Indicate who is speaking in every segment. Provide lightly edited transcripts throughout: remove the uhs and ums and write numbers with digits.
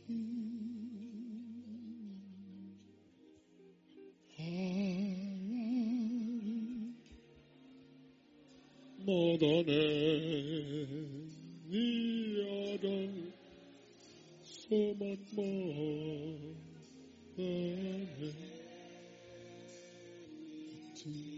Speaker 1: more than any other, so much more than anything.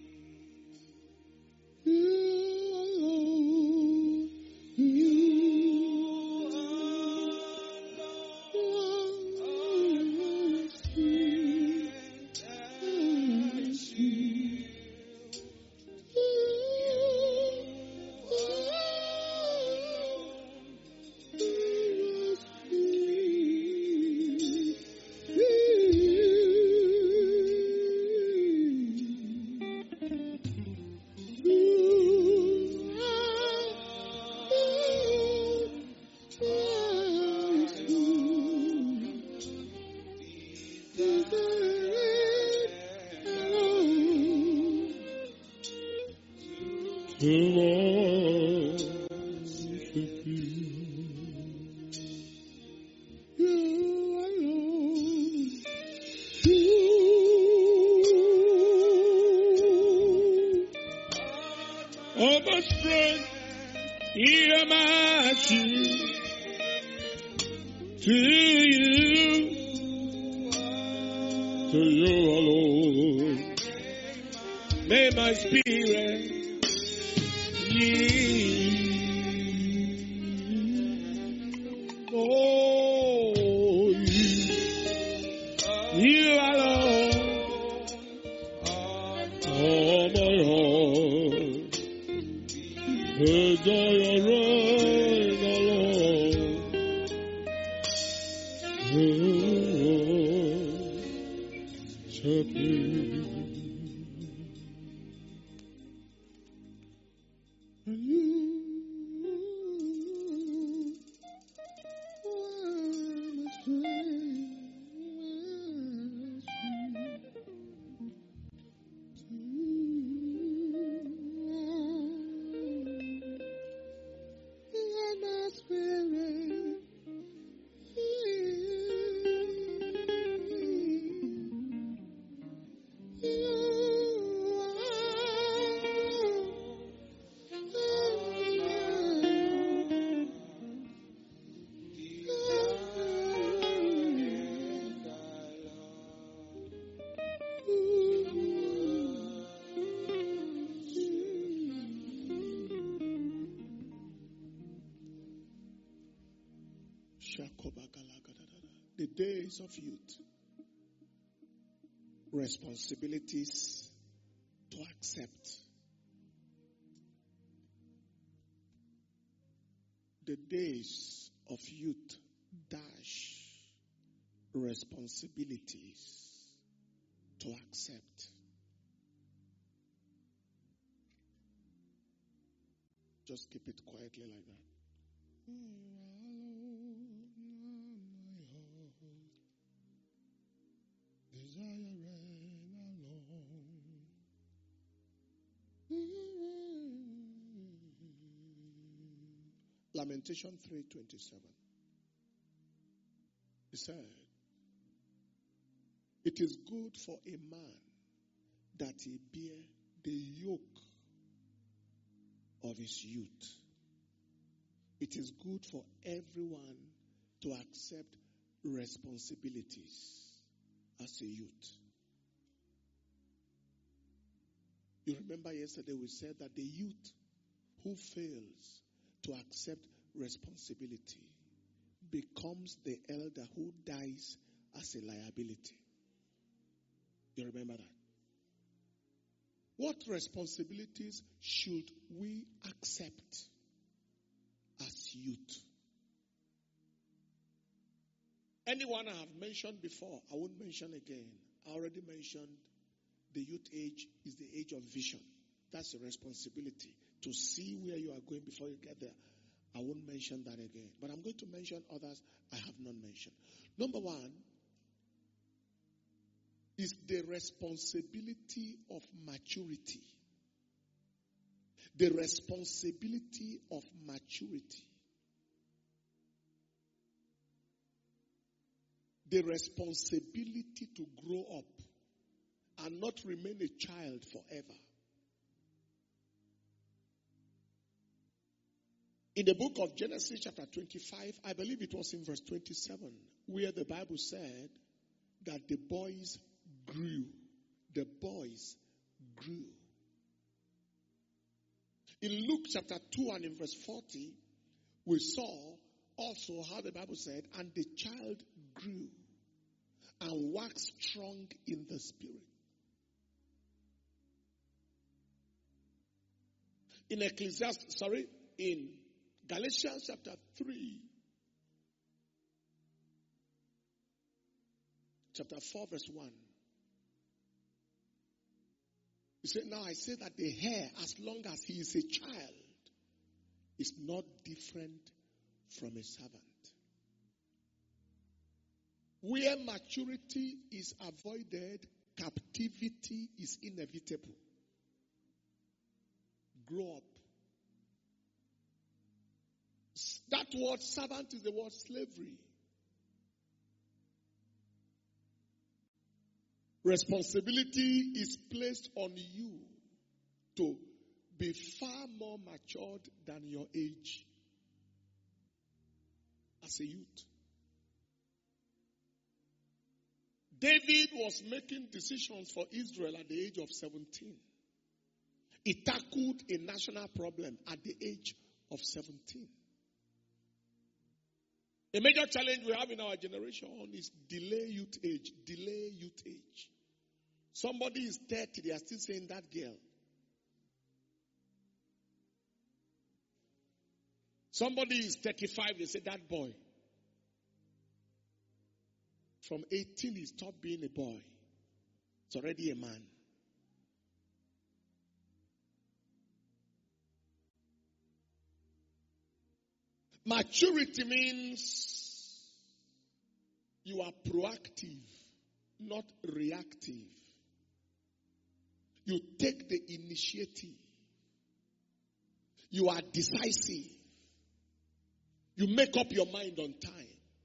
Speaker 1: The days of youth, responsibilities to accept. The days of youth dash responsibilities to accept. Just keep it quietly like that. Lamentation 3:27. He said, "It is good for a man that he bear the yoke of his youth." It is good for everyone to accept responsibilities as a youth. You remember yesterday we said that the youth who fails to accept responsibility becomes the elder who dies as a liability. You remember that? What responsibilities should we accept as youth? Anyone I have mentioned before, I won't mention again. I already mentioned the youth age is the age of vision. That's a responsibility to see where you are going before you get there. I won't mention that again. But I'm going to mention others I have not mentioned. Number one is the responsibility of maturity. The responsibility of maturity. the responsibility to grow up and not remain a child forever. In the book of Genesis chapter 25, I believe it was in verse 27, where the Bible said that the boys grew. The boys grew. In Luke chapter 2 and in verse 40, we saw also how the Bible said, and the child grew and waxed strong in the spirit. In Galatians chapter 3, chapter 4 verse 1. He said, now I say that the heir, as long as he is a child, is not different from a servant. Where maturity is avoided, captivity is inevitable. Grow up. That word servant is the word slavery. Responsibility is placed on you to be far more matured than your age as a youth. David was making decisions for Israel at the age of 17. He tackled a national problem at the age of 17. A major challenge we have in our generation is delay youth age. Delay youth age. Somebody is 30, they are still saying that girl. Somebody is 35, they say that boy. From 18, he stopped being a boy. It's already a man. Maturity means you are proactive, not reactive. You take the initiative. You are decisive. You make up your mind on time.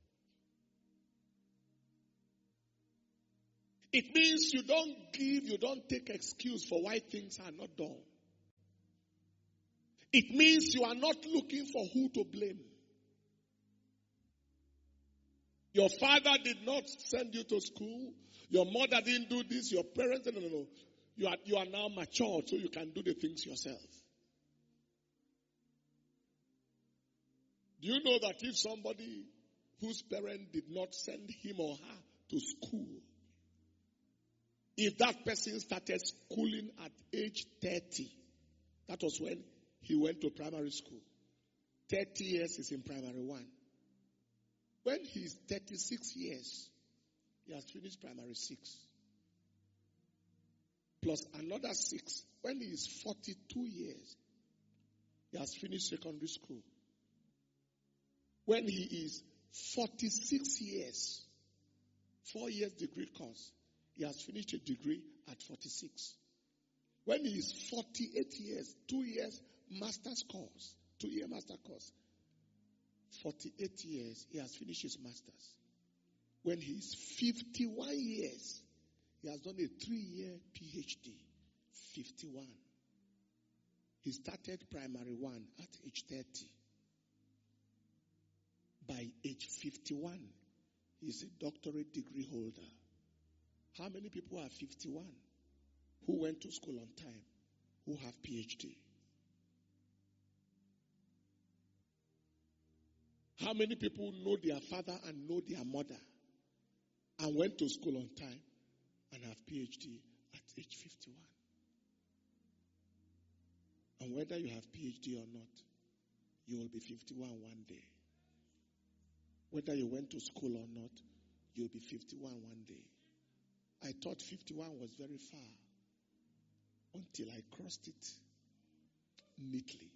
Speaker 1: It means you don't take excuse for why things are not done. It means you are not looking for who to blame. Your father did not send you to school. Your mother didn't do this. Your parents, no. You are now mature, so you can do the things yourself. Do you know that if somebody whose parent did not send him or her to school, if that person started schooling at age 30, that was when he went to primary school. 30 years is in primary 1. When he's 36 years, he has finished primary 6. Plus another 6. When he is 42 years, he has finished secondary school. When he is 46 years, 4 years degree course, he has finished a degree at 46. When he is 48 years, 2 years master's course, 2-year master course, 48 years, he has finished his master's. When he is 51 years, he has done a 3-year PhD. 51. He started primary 1 at age 30. By age 51, he is a doctorate degree holder. How many people are 51 who went to school on time, who have PhD? How many people know their father and know their mother and went to school on time and have PhD at age 51? And whether you have PhD or not, you will be 51 one day. Whether you went to school or not, you'll be 51 one day. I thought 51 was very far until I crossed it neatly.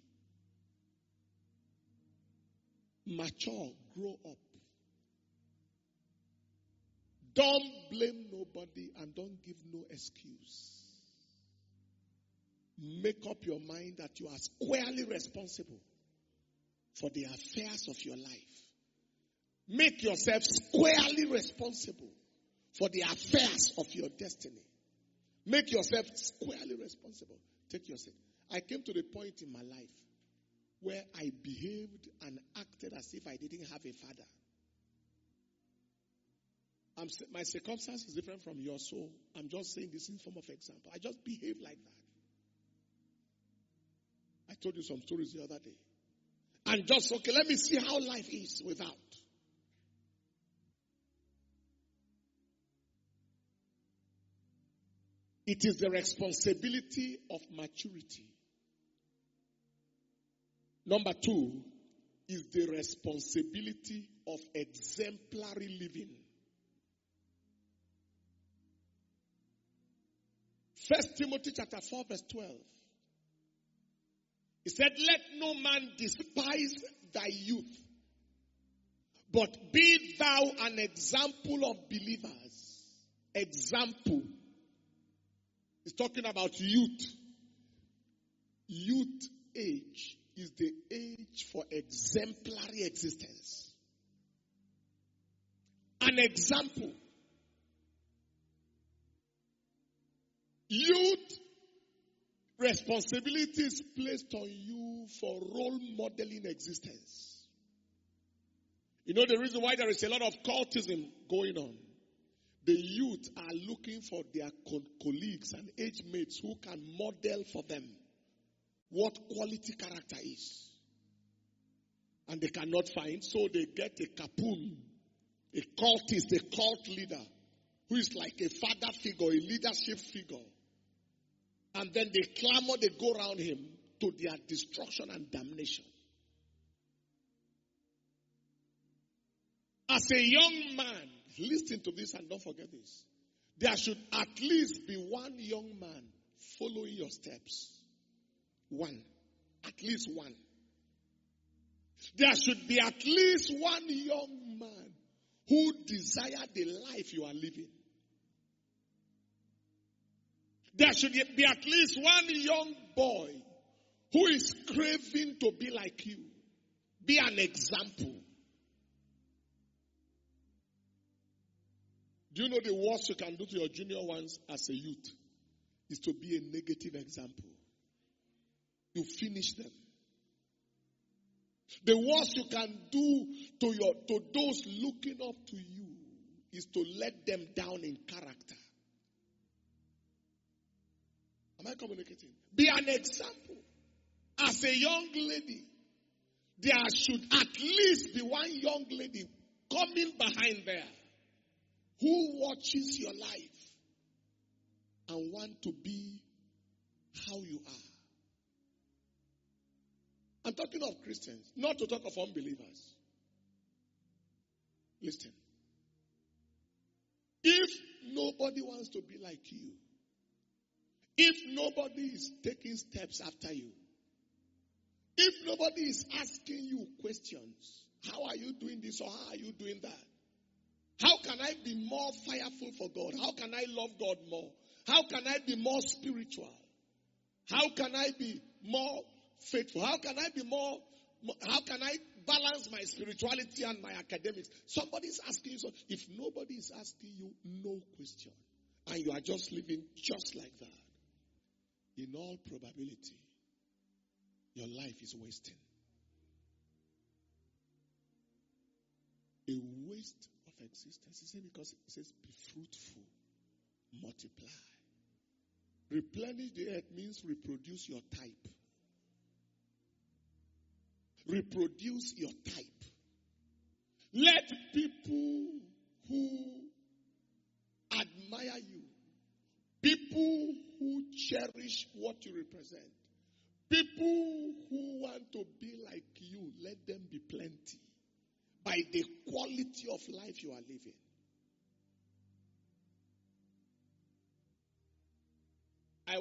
Speaker 1: Mature, grow up. Don't blame nobody and don't give no excuse. Make up your mind that you are squarely responsible for the affairs of your life. Make yourself squarely responsible for the affairs of your destiny. Make yourself squarely responsible. Take your seat. I came to the point in my life where I behaved and acted as if I didn't have a father. My circumstance is different from yours, so I'm just saying this in form of example. I just behaved like that. I told you some stories the other day. And just, okay, let me see how life is without. It is the responsibility of maturity. Number 2 is the responsibility of exemplary living. 1 Timothy chapter 4 verse 12. He said, let no man despise thy youth, but be thou an example of believers. Example. He's talking about youth. Youth age is the age for exemplary existence. An example. Youth responsibility is placed on you for role modeling existence. You know the reason why there is a lot of cultism going on? The youth are looking for their colleagues and age mates who can model for them what quality character is. And they cannot find, so they get a capun, a cultist, a cult leader, who is like a father figure, a leadership figure. And then they clamor, they go around him to their destruction and damnation. As a young man, listen to this and don't forget this. There should at least be one young man following your steps. One. At least one. There should be at least one young man who desires the life you are living. There should be at least one young boy who is craving to be like you. Be an example. Do you know the worst you can do to your junior ones as a youth is to be a negative example? You finish them. The worst you can do to those looking up to you is to let them down in character. Am I communicating? Be an example. As a young lady, there should at least be one young lady coming behind there who watches your life and want to be how you are. I'm talking of Christians, not to talk of unbelievers. Listen. If nobody wants to be like you, if nobody is taking steps after you, if nobody is asking you questions, how are you doing this or how are you doing that? How can I be more fireful for God? How can I love God more? How can I be more spiritual? How can I be more faithful? How can I balance my spirituality and my academics? Somebody is asking you. So if nobody is asking you, no question, and you are just living just like that, in all probability, your life is wasting. A waste of existence. He said because it says be fruitful, multiply. Replenish the earth means reproduce your type. Reproduce your type. Let people who admire you, people who cherish what you represent, people who want to be like you, let them be plenty by the quality of life you are living. I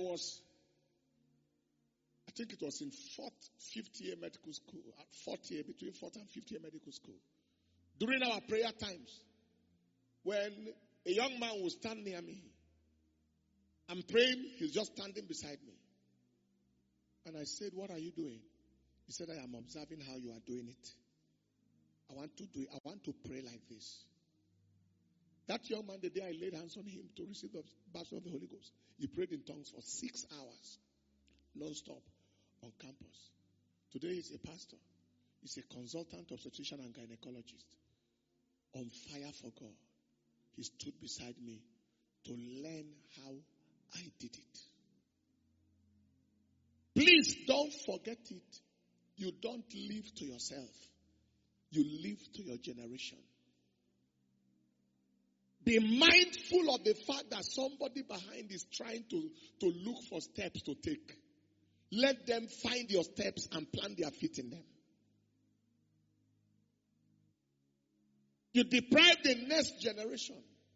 Speaker 1: think it was in fifth year medical school, between fourth and fifth year medical school. During our prayer times, when a young man will stand near me, I'm praying, he's just standing beside me. And I said, what are you doing? He said, I am observing how you are doing it. I want to do it. I want to pray like this. That young man, the day I laid hands on him to receive the baptism of the Holy Ghost, he prayed in tongues for 6 hours, non-stop, on campus. Today he's a pastor. He's a consultant, obstetrician, and gynecologist. On fire for God. He stood beside me to learn how I did it. Please don't forget it. You don't live to yourself. You live to your generation. Be mindful of the fact that somebody behind is trying to look for steps to take. Let them find your steps and plant their feet in them. You deprive the next generation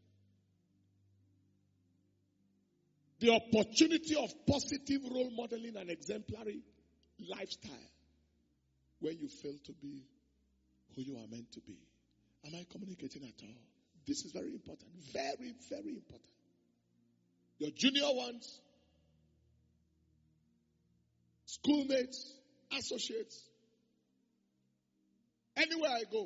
Speaker 1: the opportunity of positive role modeling and exemplary lifestyle when you fail to be who you are meant to be. Am I communicating at all? This is very important. Very, very important. Your junior ones, schoolmates, associates, anywhere I go,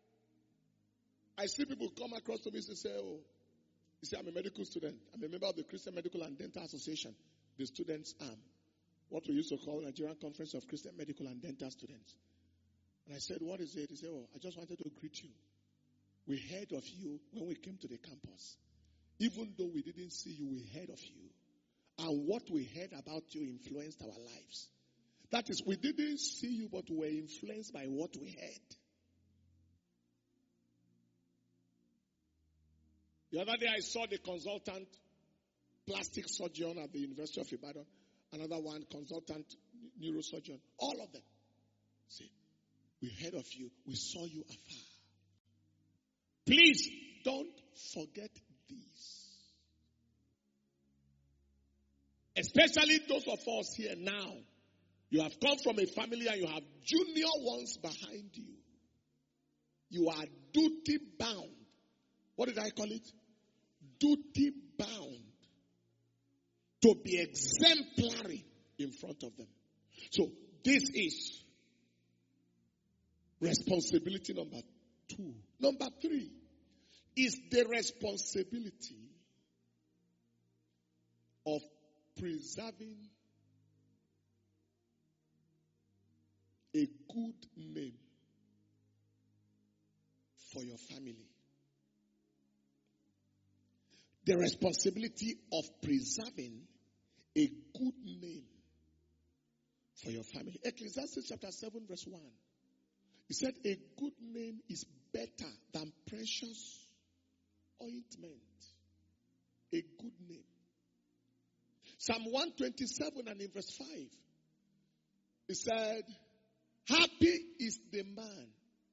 Speaker 1: I see people come across to me and say, oh, you see, I'm a medical student. I'm a member of the Christian Medical and Dental Association, the students' arm. What we used to call Nigerian Conference of Christian Medical and Dental Students. And I said, what is it? He said, oh, I just wanted to greet you. We heard of you when we came to the campus. Even though we didn't see you, we heard of you. And what we heard about you influenced our lives. That is, we didn't see you, but we were influenced by what we heard. The other day I saw the consultant plastic surgeon at the University of Ibadan. Another one, consultant neurosurgeon. All of them. See, we heard of you. We saw you afar. Please don't forget this. Especially those of us here now. You have come from a family and you have junior ones behind you. You are duty bound. What did I call it? Duty bound to be exemplary in front of them. So this is responsibility number 2. Number 3 is the responsibility of preserving a good name for your family. The responsibility of preserving a good name for your family. Ecclesiastes chapter 7 verse 1. He said a good name is better than precious ointment. A good name. Psalm 127 and in verse 5. He said, happy is the man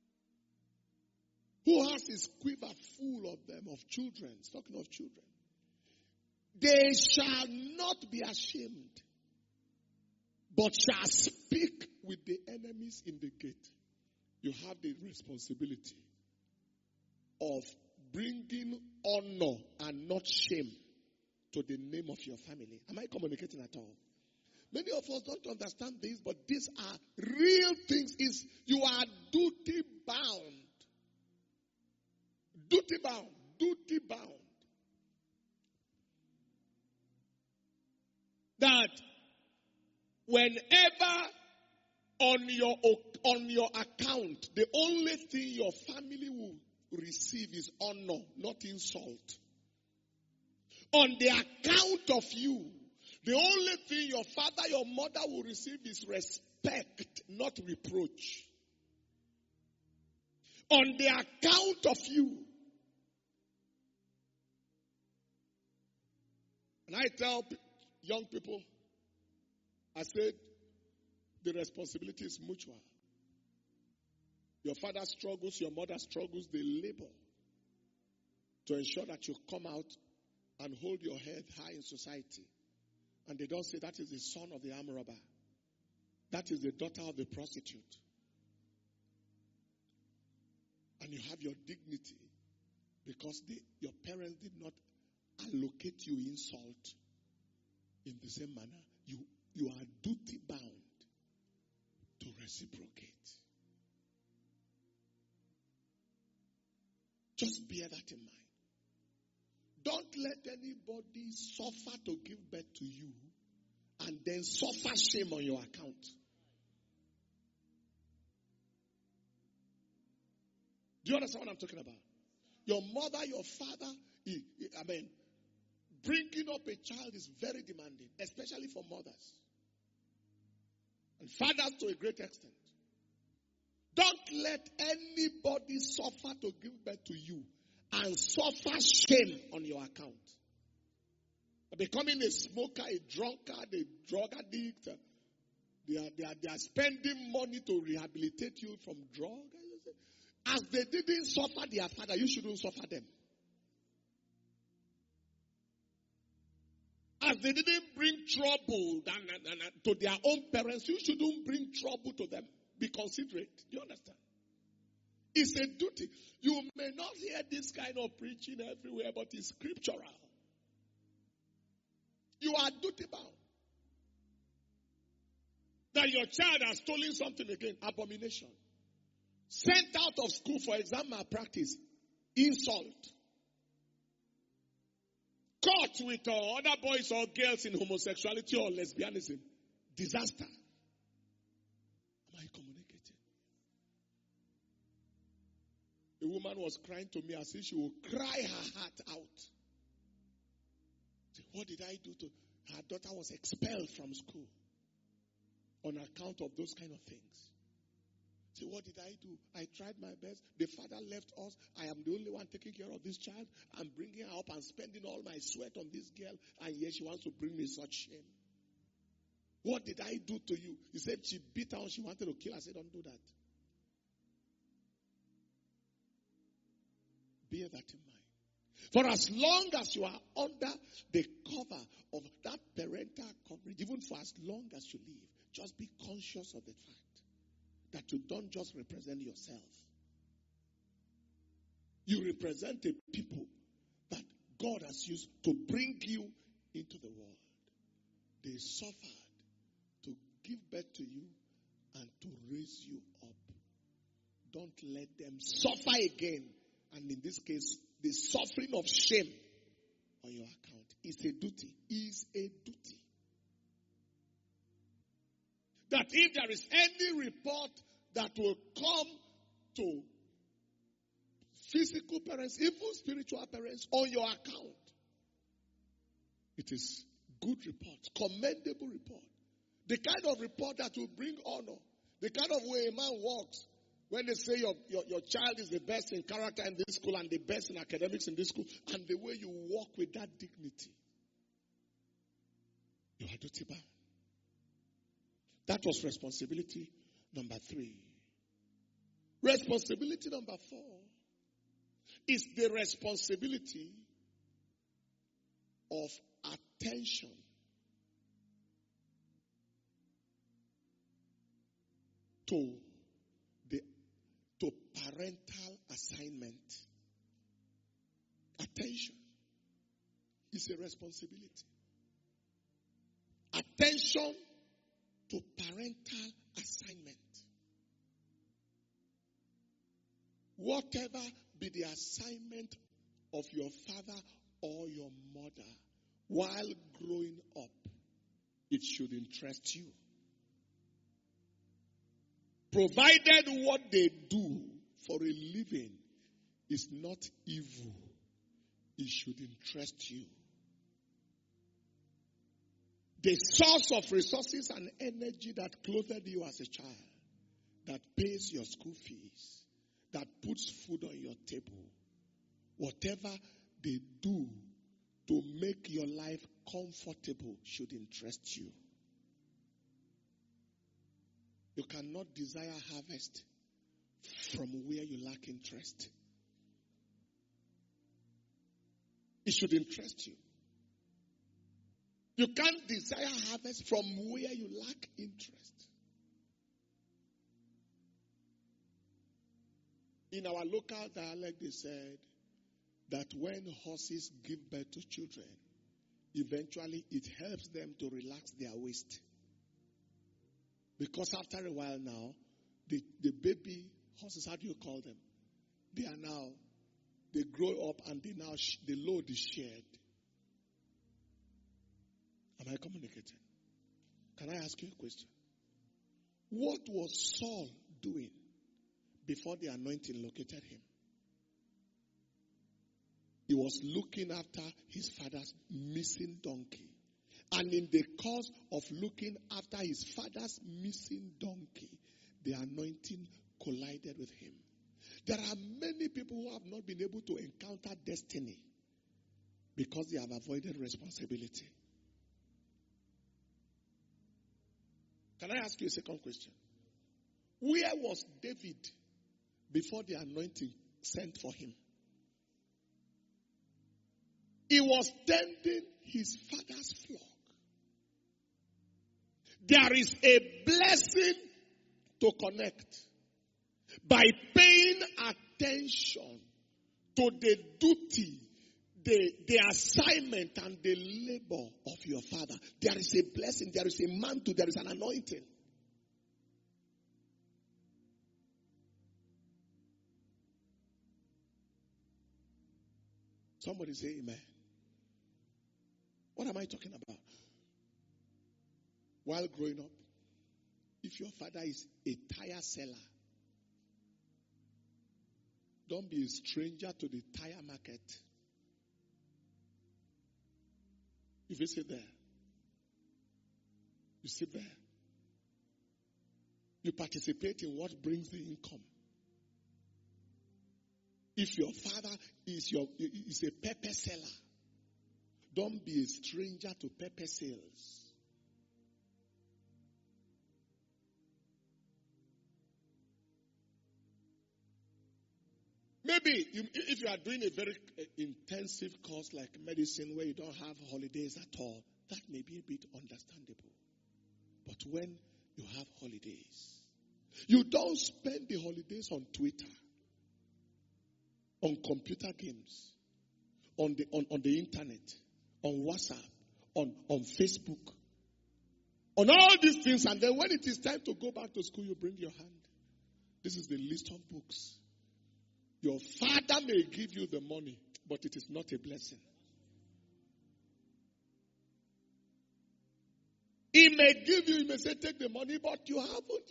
Speaker 1: who has his quiver full of them, of children. It's talking of children. They shall not be ashamed, but shall speak with the enemies in the gate. You have the responsibility of bringing honor and not shame to the name of your family. Am I communicating at all? Many of us don't understand this, but these are real things. You are duty bound. Duty bound. Duty bound. That whenever on your account, the only thing your family will receive is honor, not insult. On the account of you, the only thing your father, your mother will receive is respect, not reproach. On the account of you. And I tell young people, I said, the responsibility is mutual. Your father struggles, your mother struggles, they labor to ensure that you come out and hold your head high in society. And they don't say that is the son of the armed robber. That is the daughter of the prostitute. And you have your dignity because your parents did not allocate you insult in the same manner. You are duty bound to reciprocate. Just bear that in mind. Don't let anybody suffer to give birth to you and then suffer shame on your account. Do you understand what I'm talking about? Your mother, your father, bringing up a child is very demanding, especially for mothers. And fathers to a great extent. Don't let anybody suffer to give birth to you and suffer shame on your account. Becoming a smoker, a drunkard, a drug addict. They are spending money to rehabilitate you from drugs. As they didn't suffer their father, you shouldn't suffer them. As they didn't bring trouble to their own parents, you shouldn't bring trouble to them. Be considerate. Do you understand? It's a duty. You may not hear this kind of preaching everywhere, but it's scriptural. You are duty bound. That your child has stolen something again, abomination. Sent out of school for exam malpractice, insult. Caught with other boys or girls in homosexuality or lesbianism, disaster. Am I communicating? A woman was crying to me as if she would cry her heart out. What did I do to her? Daughter was expelled from school on account of those kind of things. So what did I do? I tried my best. The father left us. I am the only one taking care of this child. I'm bringing her up and spending all my sweat on this girl. And yet she wants to bring me such shame. What did I do to you? He said she beat her and she wanted to kill her. I said, don't do that. Bear that in mind. For as long as you are under the cover of that parental coverage, even for as long as you live, just be conscious of the fact that you don't just represent yourself. You represent a people that God has used to bring you into the world. They suffered to give birth to you and to raise you up. Don't let them suffer again. And in this case, the suffering of shame on your account is a duty. Is a duty. That if there is any report that will come to physical parents, even spiritual parents, on your account, it is good report, commendable report. The kind of report that will bring honor. The kind of way a man walks when they say your child is the best in character in this school and the best in academics in this school, and the way you walk with that dignity. You are duty bound. That was responsibility number 3. Responsibility number 4 is the responsibility of attention to parental assignment. Attention is a responsibility. Attention to parental assignment. Whatever be the assignment of your father or your mother while growing up, it should interest you. Provided what they do for a living is not evil, it should interest you. The source of resources and energy that clothed you as a child, that pays your school fees, that puts food on your table, whatever they do to make your life comfortable should interest you. You cannot desire harvest from where you lack interest. It should interest you. You can't desire harvest from where you lack interest. In our local dialect, they said that when horses give birth to children, eventually it helps them to relax their waist. Because after a while now, the baby horses, how do you call them? They are now they grow up and the load is shared. Am I communicating? Can I ask you a question? What was Saul doing before the anointing located him? He was looking after his father's missing donkey. And in the course of looking after his father's missing donkey, the anointing collided with him. There are many people who have not been able to encounter destiny because they have avoided responsibility. Can I ask you a second question? Where was David before the anointing sent for him? He was tending his father's flock. There is a blessing to connect by paying attention to the duty, the assignment and the labor of your father. There is a blessing, there is a mantle, there is an anointing. Somebody say amen. What am I talking about? While growing up, if your father is a tire seller, don't be a stranger to the tire market. You visit there. You sit there. You participate in what brings the income. If your father is a pepper seller, don't be a stranger to pepper sales. Maybe if you are doing a very intensive course like medicine where you don't have holidays at all, that may be a bit understandable. But when you have holidays, you don't spend the holidays on Twitter, on computer games, on the internet, on WhatsApp, on Facebook, on all these things. And then when it is time to go back to school, you bring your hand. This is the list of books. Your father may give you the money, but it is not a blessing. He may give you, he may say, take the money, but you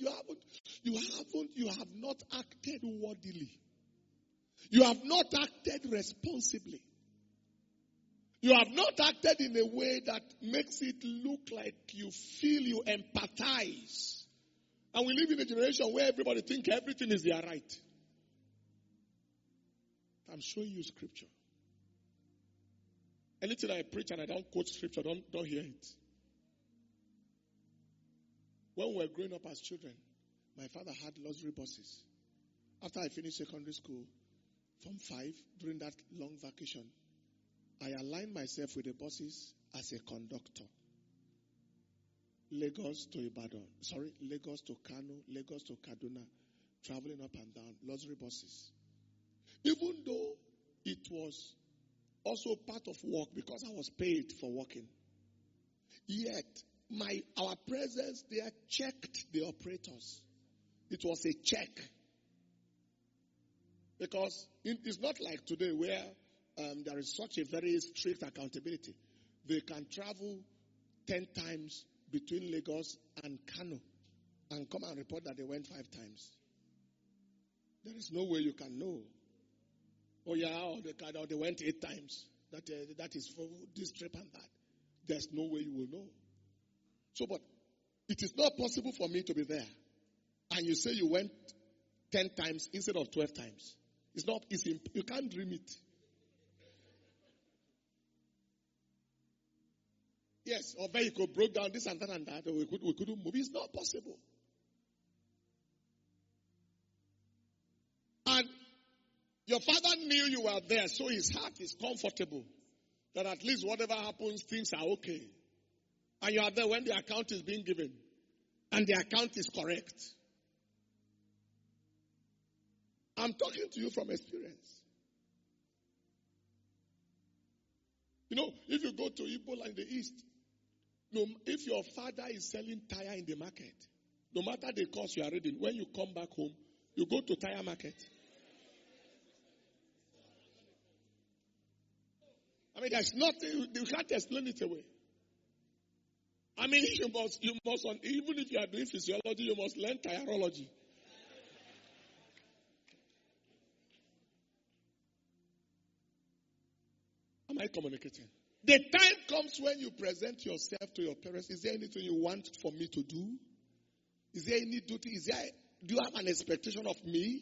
Speaker 1: have not acted worthily. You have not acted responsibly. You have not acted in a way that makes it look like you feel you empathize. And we live in a generation where everybody thinks everything is their right. I'm showing you scripture. Anything I preach and I don't quote scripture, don't hear it. When we were growing up as children, my father had luxury buses. After I finished secondary school, Form 5, during that long vacation, I aligned myself with the buses as a conductor. Lagos to Kano, Lagos to Kaduna, traveling up and down, luxury buses. Even though it was also part of work because I was paid for working, yet our presence there checked the operators. It was a check. Because it's not like today where there is such a very strict accountability. They can travel 10 times between Lagos and Kano and come and report that they went 5 times. There is no way you can know. Oh yeah, or they went 8 times. That is for this trip and that. There's no way you will know. So, but it is not possible for me to be there. And you say you went 10 times instead of 12 times. You can't dream it. Yes, or vehicle broke down, this and that and that, or we couldn't move. It's not possible. And your father knew you were there, so his heart is comfortable. That at least whatever happens, things are okay. And you are there when the account is being given. And the account is correct. I'm talking to you from experience. You know, if you go to Ebola in the East, if your father is selling tire in the market, no matter the cost you are reading, when you come back home, you go to tire market. I mean, there's nothing, you can't explain it away. I mean, you must, even if you are doing physiology, you must learn chirology. Am I communicating? The time comes when you present yourself to your parents. Is there anything you want for me to do? Is there any duty? Do you have an expectation of me?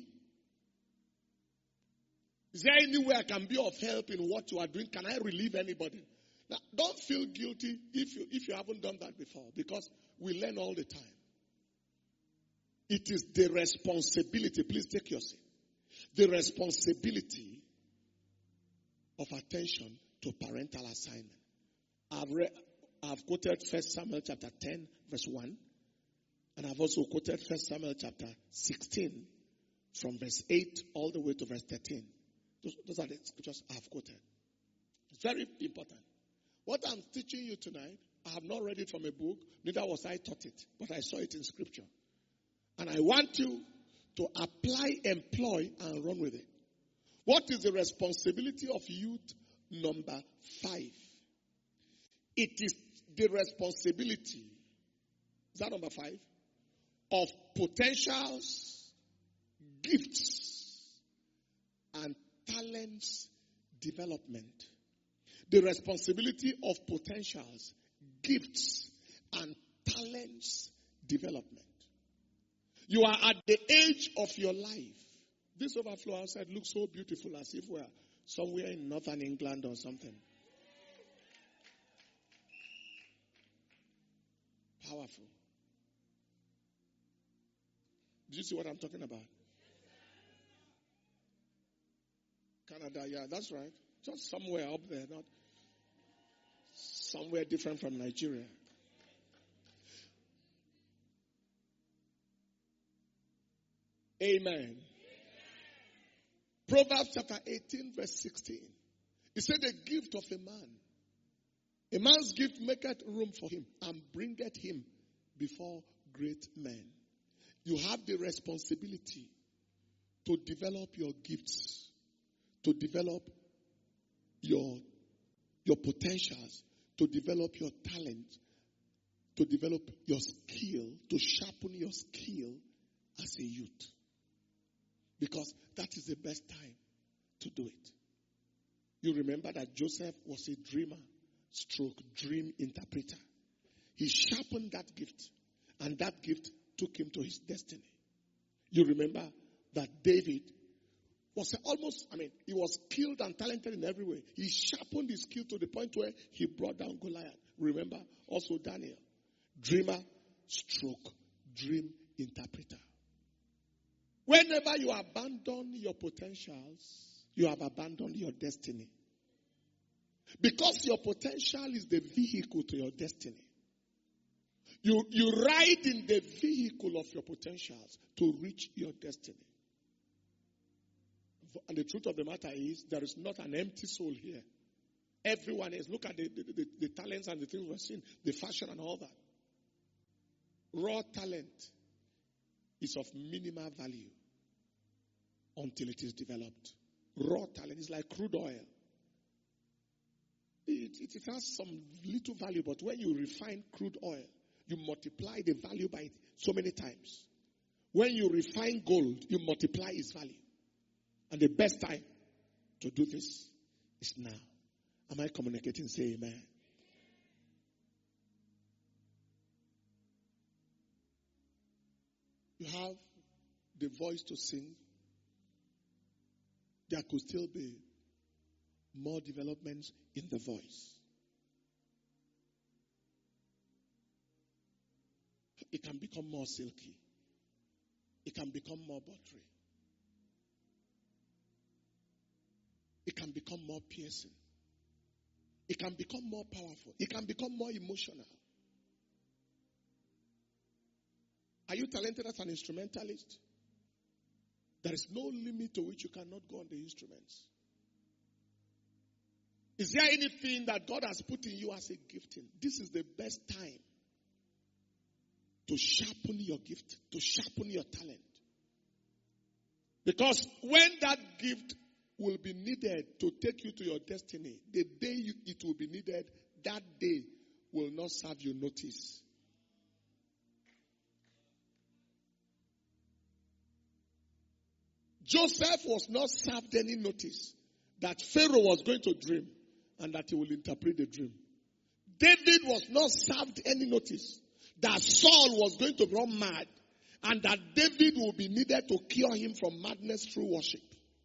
Speaker 1: Is there any way I can be of help in what you are doing? Can I relieve anybody? Now, don't feel guilty if you haven't done that before, because we learn all the time. It is the responsibility. Please take your seat. The responsibility of attention to parental assignment. I've quoted 1 Samuel chapter 10, verse 1. And I've also quoted 1 Samuel chapter 16, from verse 8 all the way to verse 13. Those are the scriptures I've quoted. It's very important. What I'm teaching you tonight, I have not read it from a book, neither was I taught it, but I saw it in scripture. And I want you to apply, employ, and run with it. What is the responsibility of youth? Number 5. It is the responsibility, is that number 5? Of potentials, gifts, and talents development. The responsibility of potentials, gifts, and talents development. You are at the age of your life. This overflow outside looks so beautiful, as if we're somewhere in northern England or something. Powerful. Did you see what I'm talking about? Canada, yeah, that's right. Just somewhere up there, not somewhere different from Nigeria. Amen. Proverbs chapter 18, verse 16. It said, the gift of a man's gift maketh room for him and bringeth him before great men. You have the responsibility to develop your gifts, to develop your potentials, to develop your talent, to develop your skill, to sharpen your skill as a youth. Because that is the best time to do it. You remember that Joseph was a dreamer, dream interpreter. He sharpened that gift, and that gift took him to his destiny. You remember that David was he was skilled and talented in every way. He sharpened his skill to the point where he brought down Goliath. Remember also Daniel, dreamer, dream interpreter. Whenever you abandon your potentials, you have abandoned your destiny. Because your potential is the vehicle to your destiny. You ride in the vehicle of your potentials to reach your destiny. And the truth of the matter is, there is not an empty soul here. Everyone is. Look at the talents and the things we're seeing, the fashion and all that. Raw talent is of minimal value until it is developed. Raw talent is like crude oil. It has some little value, but when you refine crude oil, you multiply the value by so many times. When you refine gold, you multiply its value. And the best time to do this is now. Am I communicating? Say amen. You have the voice to sing. There could still be more developments in the voice. It can become more silky. It can become more buttery. It can become more piercing. It can become more powerful. It can become more emotional. Are you talented as an instrumentalist? There is no limit to which you cannot go on the instruments. Is there anything that God has put in you as a gifting? This is the best time to sharpen your gift, to sharpen your talent. Because when that gift will be needed to take you to your destiny, the day it will be needed, that day will not serve you notice. Joseph was not served any notice that Pharaoh was going to dream and that he will interpret the dream. David was not served any notice that Saul was going to run mad and that David will be needed to cure him from madness through worship.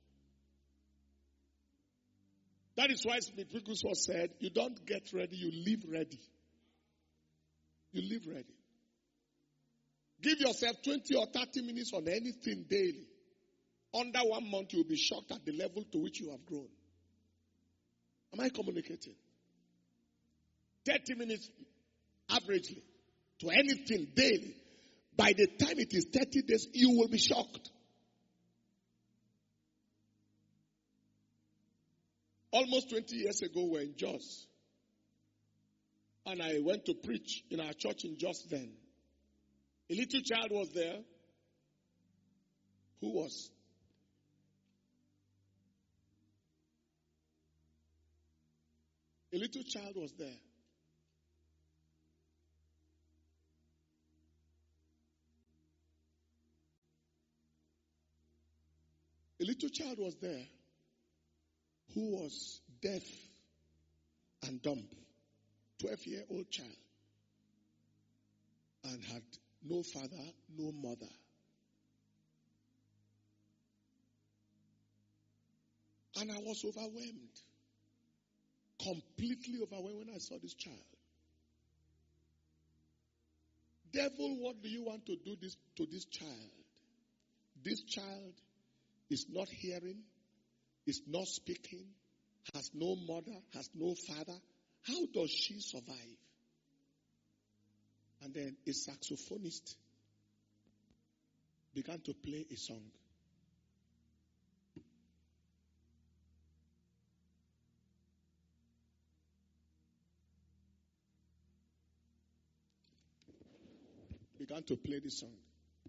Speaker 1: That is why Smith Wigglesworth said, you don't get ready, you live ready. You live ready. Give yourself 20 or 30 minutes on anything daily. Under 1 month, you'll be shocked at the level to which you have grown. Am I communicating? 30 minutes averagely to anything daily. By the time it is 30 days, you will be shocked. Almost 20 years ago, we're in Jos. And I went to preach in our church in Jos then. A little child was there. Who was? A little child was there. A little child was there who was deaf and dumb. 12-year-old child. And had no father, no mother. And I was overwhelmed. Completely overwhelmed when I saw this child. Devil, what do you want to do to this child? This child is not hearing, is not speaking, has no mother, has no father. How does she survive? And then a saxophonist began to play a song. Began to play the song.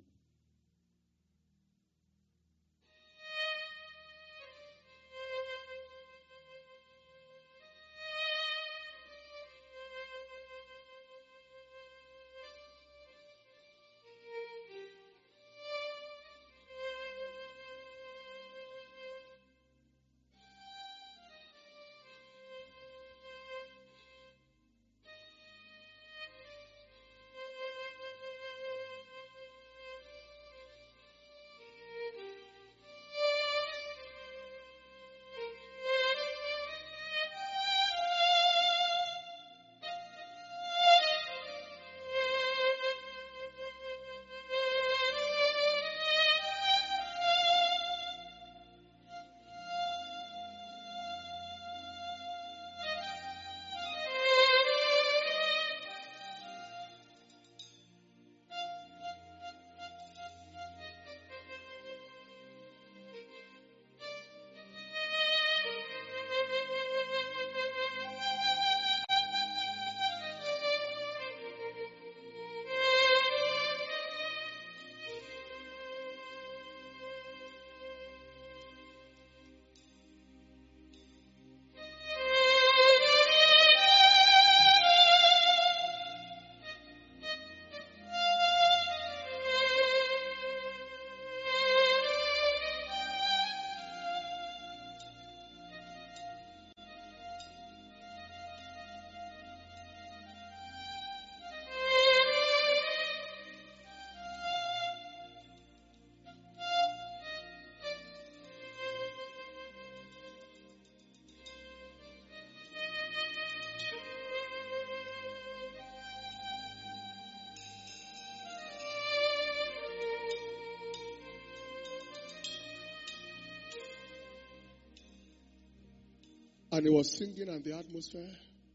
Speaker 1: And he was singing and the atmosphere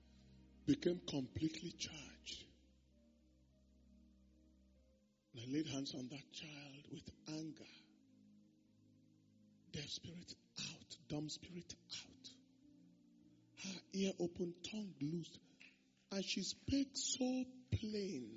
Speaker 1: became completely charged. And I laid hands on that child with anger. Deaf spirit out, dumb spirit out. Her ear open, tongue loosed. And she spake so plain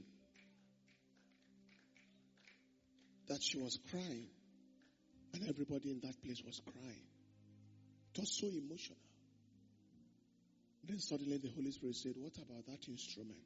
Speaker 1: that she was crying. And everybody in that place was crying. It was so emotional. Then suddenly the Holy Spirit said, what about that instrument?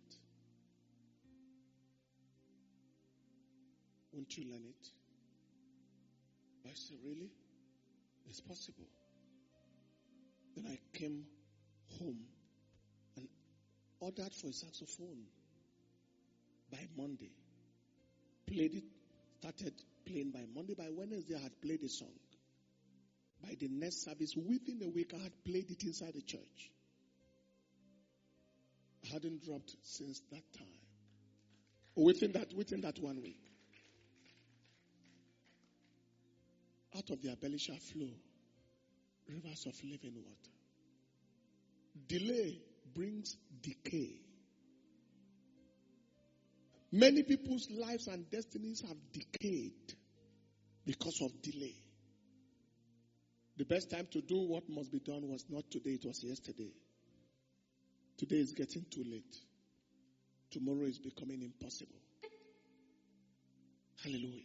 Speaker 1: Won't you learn it? I said, really? It's possible. Then I came home and ordered for a saxophone by Monday. Played it, started playing by Monday. By Wednesday, I had played a song. By the next service, within a week, I had played it inside the church. I hadn't dropped since that time. Within that 1 week. Out of their belly shall flow rivers of living water. Delay brings decay. Many people's lives and destinies have decayed because of delay. The best time to do what must be done was not today, it was yesterday. Today is getting too late. Tomorrow is becoming impossible. Hallelujah.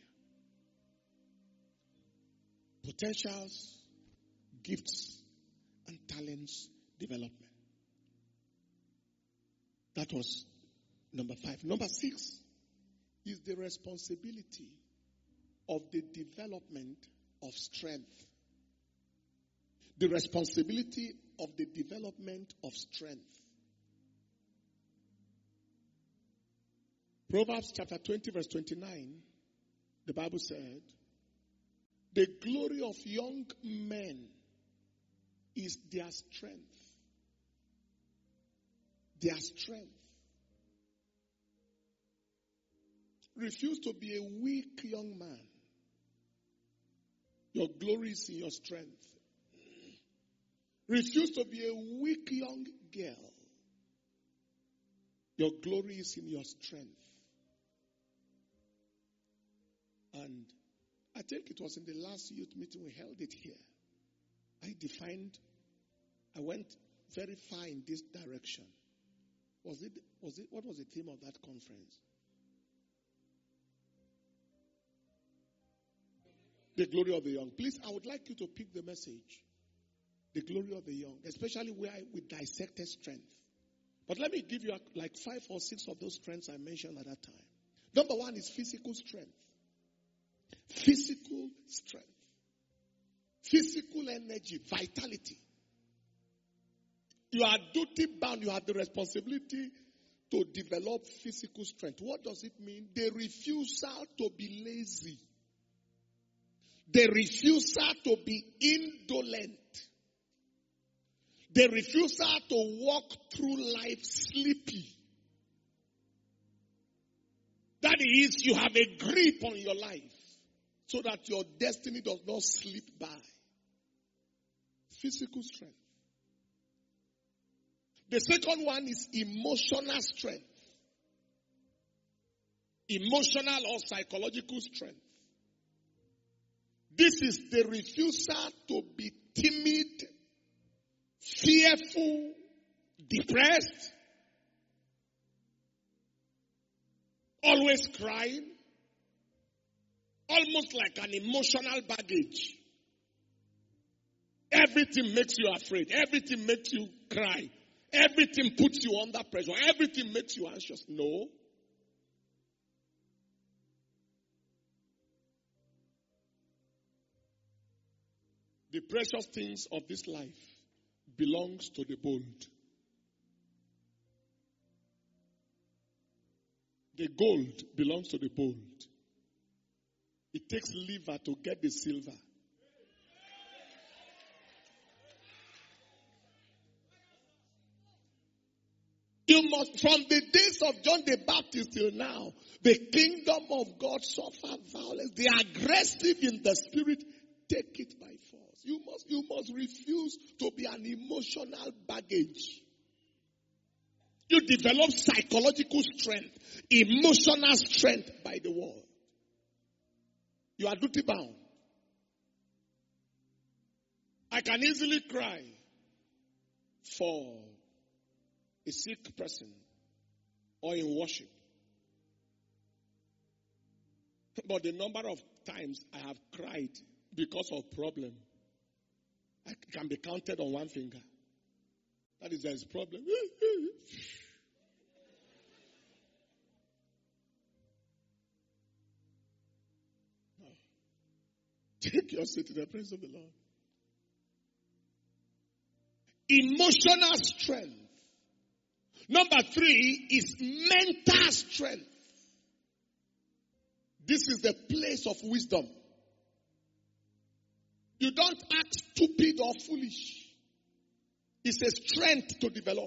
Speaker 1: Potentials, gifts, and talents development. That was number 5. Number 6 is the responsibility of the development of strength. The responsibility of the development of strength. Proverbs chapter 20 verse 29, the Bible said, the glory of young men is their strength. Their strength. Refuse to be a weak young man. Your glory is in your strength. Refuse to be a weak young girl. Your glory is in your strength. And I think it was in the last youth meeting we held it here. I went very far in this direction. What was the theme of that conference? The glory of the young. Please, I would like you to pick the message. The glory of the young, especially where we dissected strength. But let me give you like 5 or 6 of those strengths I mentioned at that time. Number 1 is physical strength. Physical strength. Physical energy, vitality. You are duty bound. You have the responsibility to develop physical strength. What does it mean? The refusal to be lazy. The refusal to be indolent. The refusal to walk through life sleepy. That is, you have a grip on your life so that your destiny does not slip by. Physical strength. The second one is emotional strength. Emotional or psychological strength. This is the refusal to be timid, fearful, depressed, always crying, almost like an emotional baggage. Everything makes you afraid. Everything makes you cry. Everything puts you under pressure. Everything makes you anxious. No. The precious things of this life belongs to the bold. The gold belongs to the bold. It takes liver to get the silver. You must, from the days of John the Baptist till now, the kingdom of God suffer violence. The aggressive in the spirit take it by force. You must refuse to be an emotional baggage. You develop psychological strength, emotional strength by the word. You are duty bound. I can easily cry for a sick person or in worship. But the number of times I have cried because of problem It can be counted on one finger. That is his problem. Take your seat in the presence of the Lord. Emotional strength. Number 3 is mental strength. This is the place of wisdom. You don't act stupid or foolish. It's a strength to develop.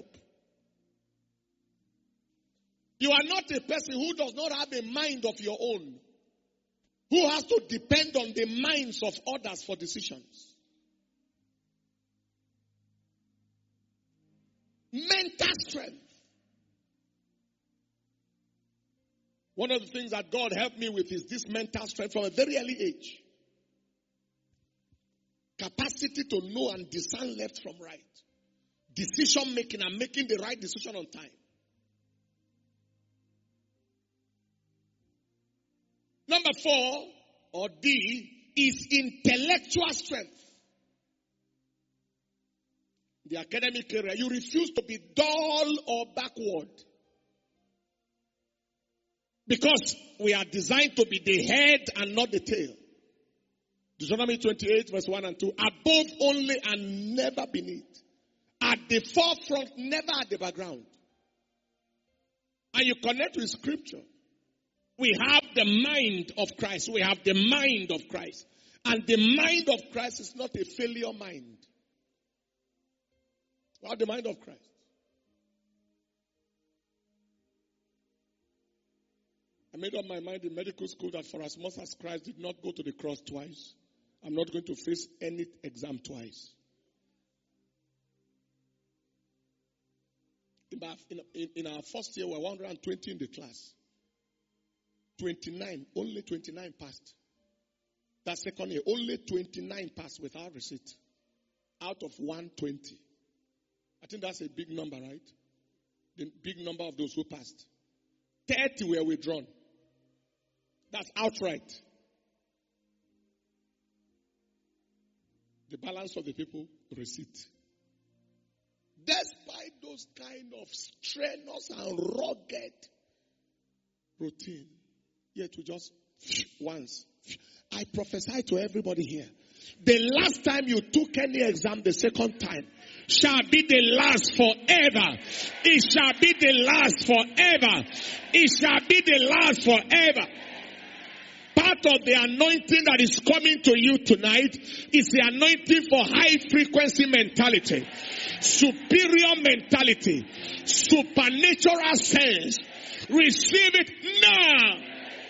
Speaker 1: You are not a person who does not have a mind of your own, who has to depend on the minds of others for decisions. Mental strength. One of the things that God helped me with is this mental strength from a very early age. Capacity to know and discern left from right. Decision making and making the right decision on time. Number 4, or D, is intellectual strength. The academic area, you refuse to be dull or backward. Because we are designed to be the head and not the tail. Deuteronomy 28 verse 1 and 2. Above only and never beneath. At the forefront, never at the background. And you connect with scripture. We have the mind of Christ. We have the mind of Christ. And the mind of Christ is not a failure mind. We have the mind of Christ. I made up my mind in medical school that for as much as Christ did not go to the cross twice, I'm not going to face any exam twice. In our first year, we were 120 in the class. 29, only 29 passed. That second year, only 29 passed without receipt. Out of 120. I think that's a big number, right? The big number of those who passed. 30 were withdrawn. That's outright. The balance of the people, receipt. Despite those kind of strenuous and rugged routine, yet we just once. I prophesy to everybody here. The last time you took any exam, the second time, shall be the last forever. It shall be the last forever. It shall be the last forever. Part of the anointing that is coming to you tonight is the anointing for high frequency mentality, superior mentality, supernatural sense. Receive it now.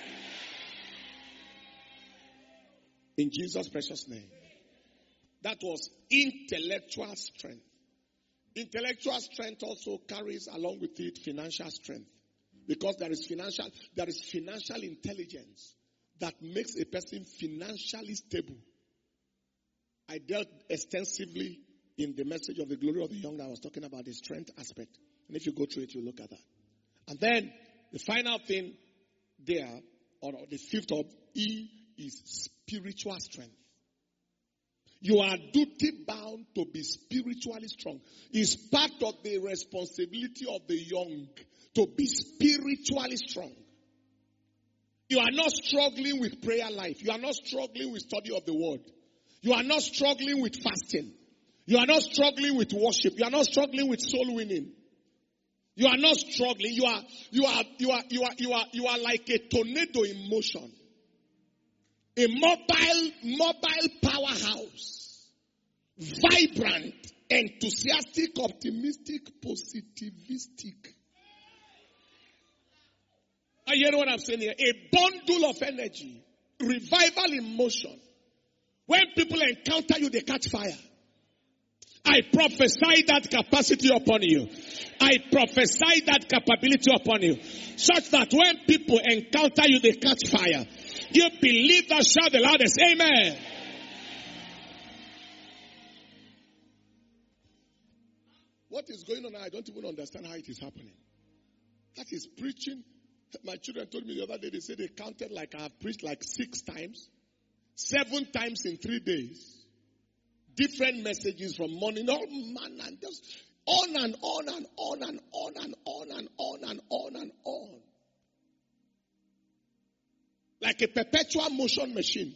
Speaker 1: In Jesus' precious name. That was intellectual strength. Intellectual strength also carries along with it financial strength. Because there is financial intelligence that makes a person financially stable. I dealt extensively in the message of the glory of the young that I was talking about the strength aspect. And if you go through it, you look at that. And then the final thing there, or the fifth of E, is spiritual strength. You are duty bound to be spiritually strong. It's part of the responsibility of the young to be spiritually strong. You are not struggling with prayer life. You are not struggling with study of the word. You are not struggling with fasting. You are not struggling with worship. You are not struggling with soul winning. You are not struggling. You are like a tornado in motion. A mobile powerhouse. Vibrant, enthusiastic, optimistic, positivistic. Are you hearing what I'm saying here? A bundle of energy. Revival in motion. When people encounter you, they catch fire. I prophesy that capacity upon you. I prophesy that capability upon you. Such that when people encounter you, they catch fire. You believe that, shout the loudest. Amen. What is going on now? I don't even understand how it is happening. That is preaching. My children told me the other day, they said they counted like I have preached like 6 times. 7 times in 3 days. different messages from morning, all man, and just on and on and on and on and on and on and on and on. Like a perpetual motion machine.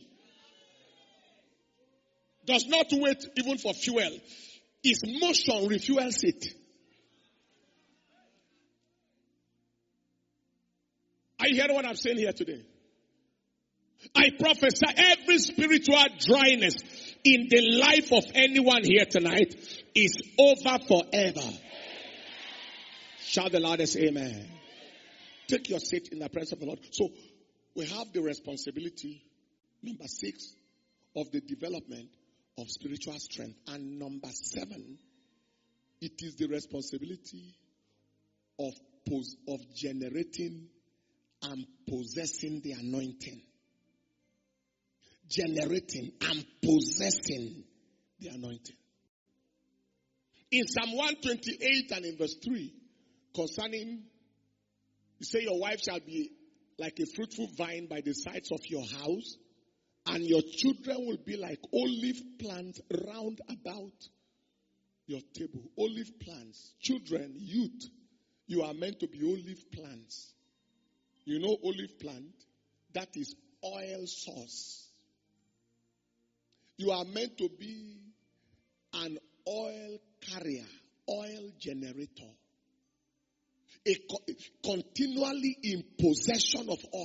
Speaker 1: Does not wait even for fuel. Its motion refuels it. Are you hearing what I'm saying here today? I prophesy every spiritual dryness in the life of anyone here tonight is over forever. Shout the loudest amen. Take your seat in the presence of the Lord. So we have the responsibility, number 6, of the development of spiritual strength. And number 7, it is the responsibility of generating and possessing the anointing. Generating and possessing the anointing. In Psalm 128 and in verse 3, concerning, you say your wife shall be like a fruitful vine by the sides of your house, and your children will be like olive plants round about your table. Olive plants. Children, youth, you are meant to be olive plants. You know olive plant? That is oil source. You are meant to be an oil carrier, oil generator. Continually in possession of oil.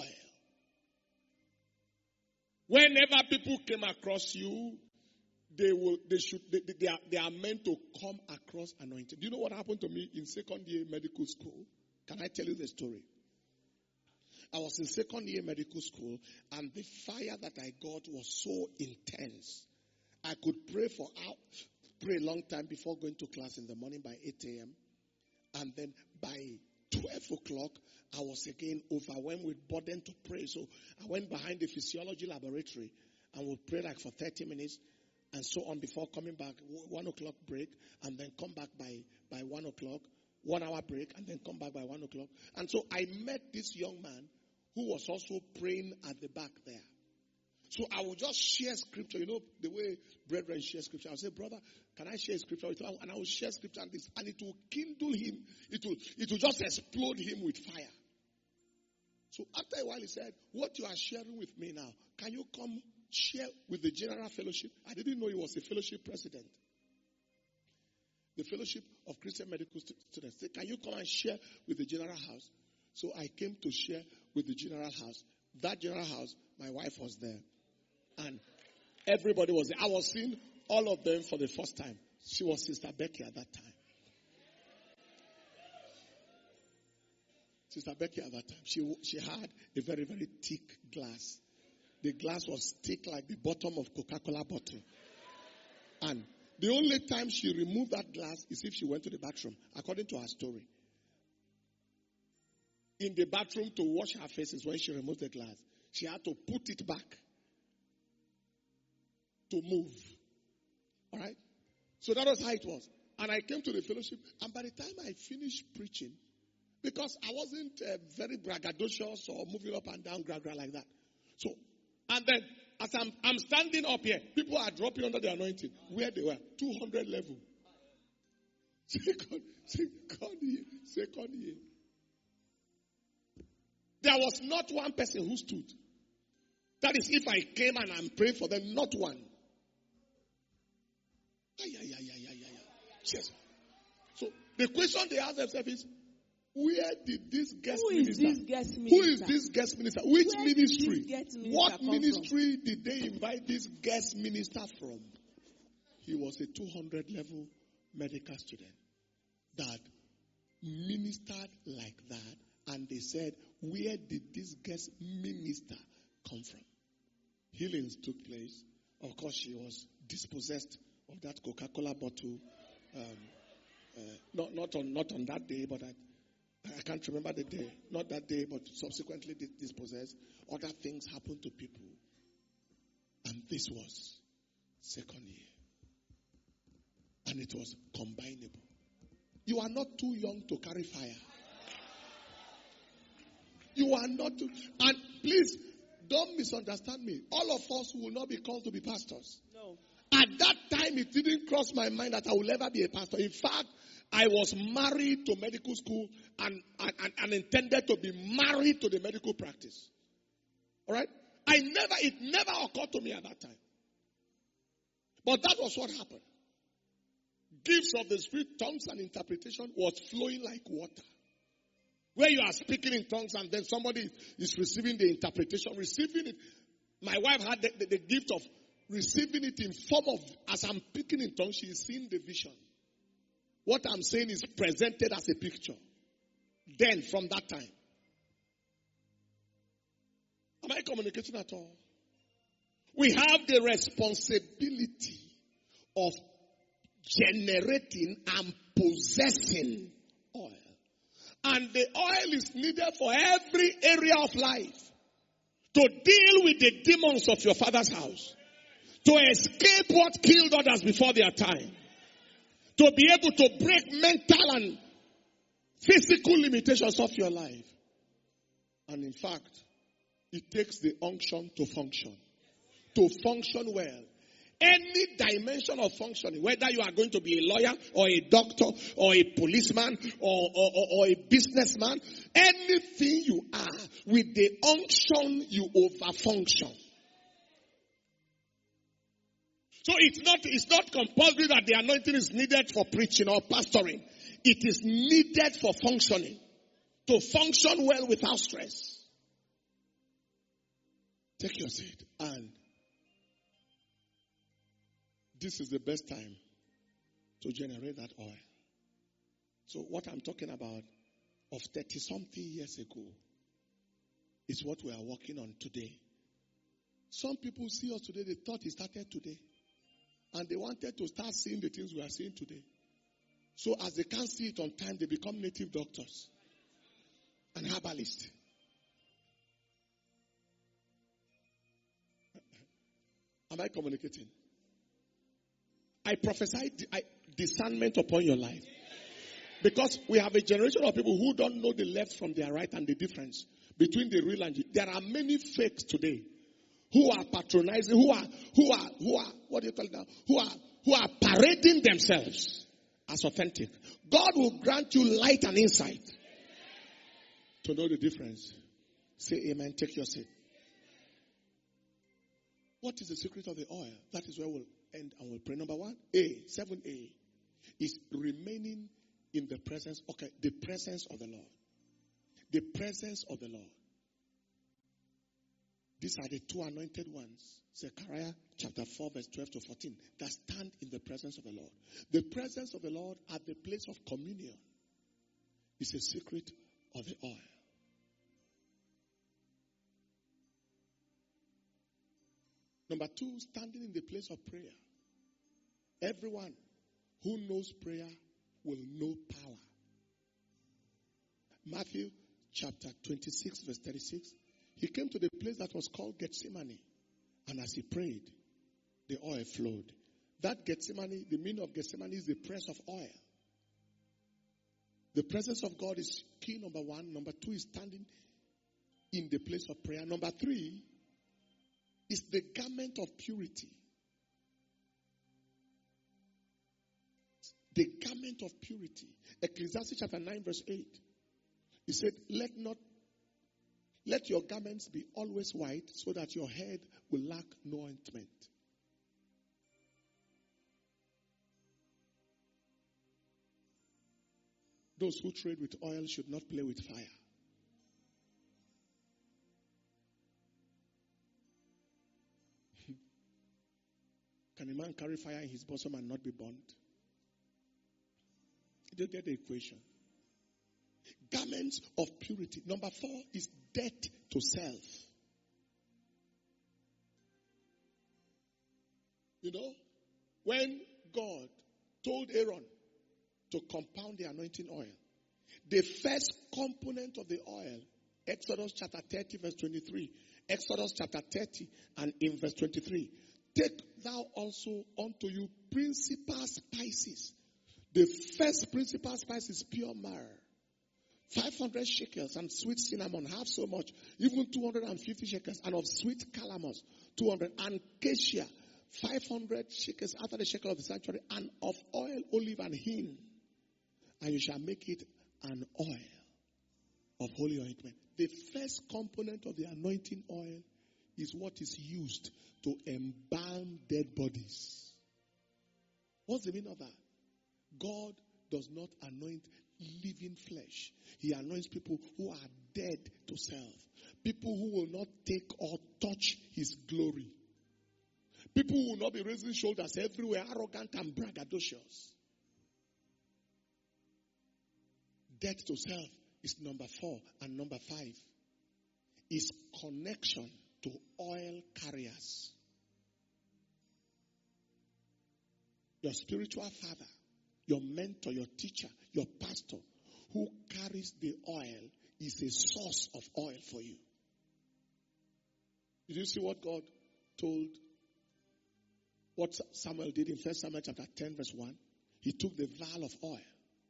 Speaker 1: Whenever people came across you, they are meant to come across anointed. Do you know what happened to me in second year medical school? Can I tell you the story? I was in second year medical school, and the fire that I got was so intense. I could pray a long time before going to class in the morning by 8 a.m. And then by 12 o'clock, I was again overwhelmed with burden to pray. So I went behind the physiology laboratory and would pray like for 30 minutes and so on before coming back. 1 o'clock break, and then come back by 1 o'clock. 1 hour break, and then come back by 1 o'clock. And so I met this young man who was also praying at the back there. So I would just share scripture. You know the way brethren share scripture. I'll say, brother, can I share scripture with you? And I will share scripture and this. And it will kindle him. It will just explode him with fire. So after a while he said, what you are sharing with me now, can you come share with the general fellowship? I didn't know he was a fellowship president. The Fellowship of Christian Medical Students. Say, can you come and share with the general house? So I came to share with the general house. That general house, my wife was there. And everybody was there. I was seeing all of them for the first time. She was Sister Becky at that time. Sister Becky at that time. She had a very, very thick glass. The glass was thick like the bottom of Coca-Cola bottle. And the only time she removed that glass is if she went to the bathroom, according to her story. In the bathroom to wash her faces when she removed the glass, she had to put it back to move. All right? So that was how it was. And I came to the fellowship, and by the time I finished preaching, because I wasn't very braggadocious or moving up and down like that. So, and then as I'm standing up here, people are dropping under the anointing. Where they were, 200 level. Second year. There was not one person who stood. That is, if I came and I'm praying for them, not one. Yes. So the question they ask themselves is, where did this guest minister? Who is this guest minister? Which ministry? What ministry did they invite this guest minister from? He was a 200 level medical student that ministered like that. And they said, where did this guest minister come from? Healings took place. Of course, she was dispossessed of that Coca-Cola bottle. Not on that day, but I can't remember the day. Not that day, but subsequently dispossessed. Other things happened to people. And this was second year. And it was combinable. You are not too young to carry fire. You are not too... And please, don't misunderstand me. All of us will not be called to be pastors.
Speaker 2: No.
Speaker 1: At that time, it didn't cross my mind that I will ever be a pastor. In fact, I was married to medical school and intended to be married to the medical practice. All right? It never occurred to me at that time. But that was what happened. Gifts of the Spirit, tongues and interpretation was flowing like water. Where you are speaking in tongues and then somebody is receiving the interpretation, receiving it. My wife had the gift of receiving it in form of, as I'm speaking in tongues, she is seeing the vision. What I'm saying is presented as a picture. Then, from that time. Am I communicating at all? We have the responsibility of generating and possessing oil. And the oil is needed for every area of life. To deal with the demons of your father's house. To escape what killed others before their time. To be able to break mental and physical limitations of your life. And in fact, it takes the unction to function. To function well. Any dimension of functioning, whether you are going to be a lawyer or a doctor or a policeman or a businessman, anything you are, with the unction you overfunction. So it's not compulsory that the anointing is needed for preaching or pastoring. It is needed for functioning. To function well without stress. Take your seat. And this is the best time to generate that oil. So what I'm talking about of 30-something years ago is what we are working on today. Some people see us today, they thought it started today. And they wanted to start seeing the things we are seeing today. So as they can't see it on time, they become native doctors and herbalists. Am I communicating? I prophesy discernment upon your life. Because we have a generation of people who don't know the left from their right and the difference between the real and the... There are many fakes today who are patronizing, who are what do you call it now? Who are parading themselves as authentic. God will grant you light and insight to know the difference. Say amen. Take your seat. What is the secret of the oil? That is where we'll end and we'll pray. Number 1, 7A, is remaining in the presence. Okay, the presence of the Lord. The presence of the Lord. These are the 2 anointed ones. Zechariah chapter 4 verse 12 to 14. That stand in the presence of the Lord. The presence of the Lord at the place of communion is a secret of the oil. Number 2, standing in the place of prayer. Everyone who knows prayer will know power. Matthew chapter 26 verse 36. He came to the place that was called Gethsemane. And as he prayed, the oil flowed. That Gethsemane, the meaning of Gethsemane is the press of oil. The presence of God is key, number 1. Number 2 is standing in the place of prayer. Number 3 is the garment of purity. The garment of purity. Ecclesiastes chapter 9 verse 8. He said, let your garments be always white so that your head will lack no ointment. Those who trade with oil should not play with fire. Can a man carry fire in his bosom and not be burnt? You don't get the equation. Garments of purity. Number 4 is death to self. You know, when God told Aaron to compound the anointing oil, the first component of the oil, Exodus chapter 30 verse 23, Exodus chapter 30 and in verse 23, take thou also unto you principal spices. The first principal spice is pure myrrh. 500 shekels and sweet cinnamon, half so much, even 250 shekels, and of sweet calamus, 200, and cassia, 500 shekels after the shekel of the sanctuary, and of oil, olive, and hin. And you shall make it an oil of holy ointment. The first component of the anointing oil is what is used to embalm dead bodies. What's the meaning of that? God does not anoint living flesh. He anoints people who are dead to self. People who will not take or touch his glory. People who will not be raising shoulders everywhere, arrogant and braggadocious. Death to self is number 4. And number 5 is connection to oil carriers. Your spiritual father, your mentor, your teacher, your pastor, who carries the oil is a source of oil for you. Did you see what God told? What Samuel did in 1 Samuel chapter 10 verse 1? He took the vial of oil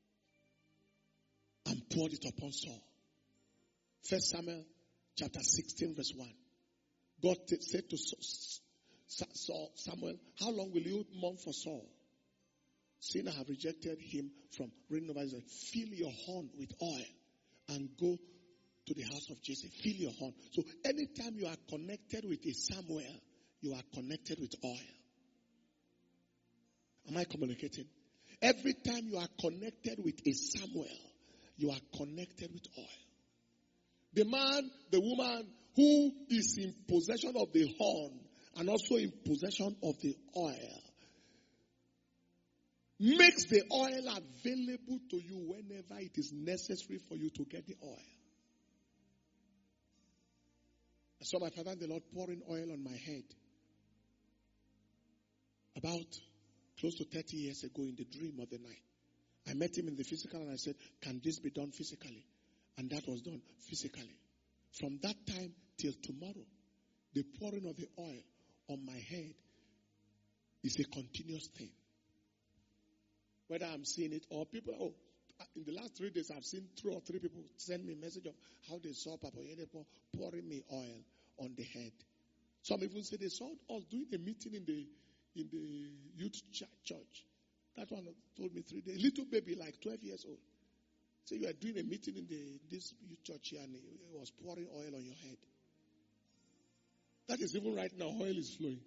Speaker 1: and poured it upon Saul. 1 Samuel chapter 16 verse 1. God said to Samuel, how long will you mourn for Saul? Sinner have rejected him from reigning over Israel. Fill your horn with oil and go to the house of Jesse. Fill your horn. So anytime you are connected with a Samuel, you are connected with oil. Am I communicating? Every time you are connected with a Samuel, you are connected with oil. The man, the woman who is in possession of the horn and also in possession of the oil makes the oil available to you whenever it is necessary for you to get the oil. I saw my father and the Lord pouring oil on my head about close to 30 years ago in the dream of the night. I met him in the physical and I said, can this be done physically? And that was done physically. From that time till tomorrow, the pouring of the oil on my head is a continuous thing. Whether I'm seeing it or people, in the last 3 days I've seen 2 or 3 people send me a message of how they saw Papa Oyedepo pouring me oil on the head. Some even say they saw us doing a meeting in the youth church. That one told me 3 days. A little baby like 12 years old. So you are doing a meeting in this youth church here and it was pouring oil on your head. That is even right now, oil is flowing.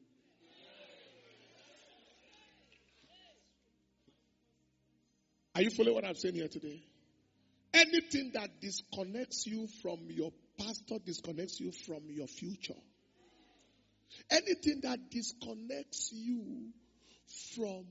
Speaker 1: Are you following what I'm saying here today? Anything that disconnects you from your pastor disconnects you from your future. Anything that disconnects you from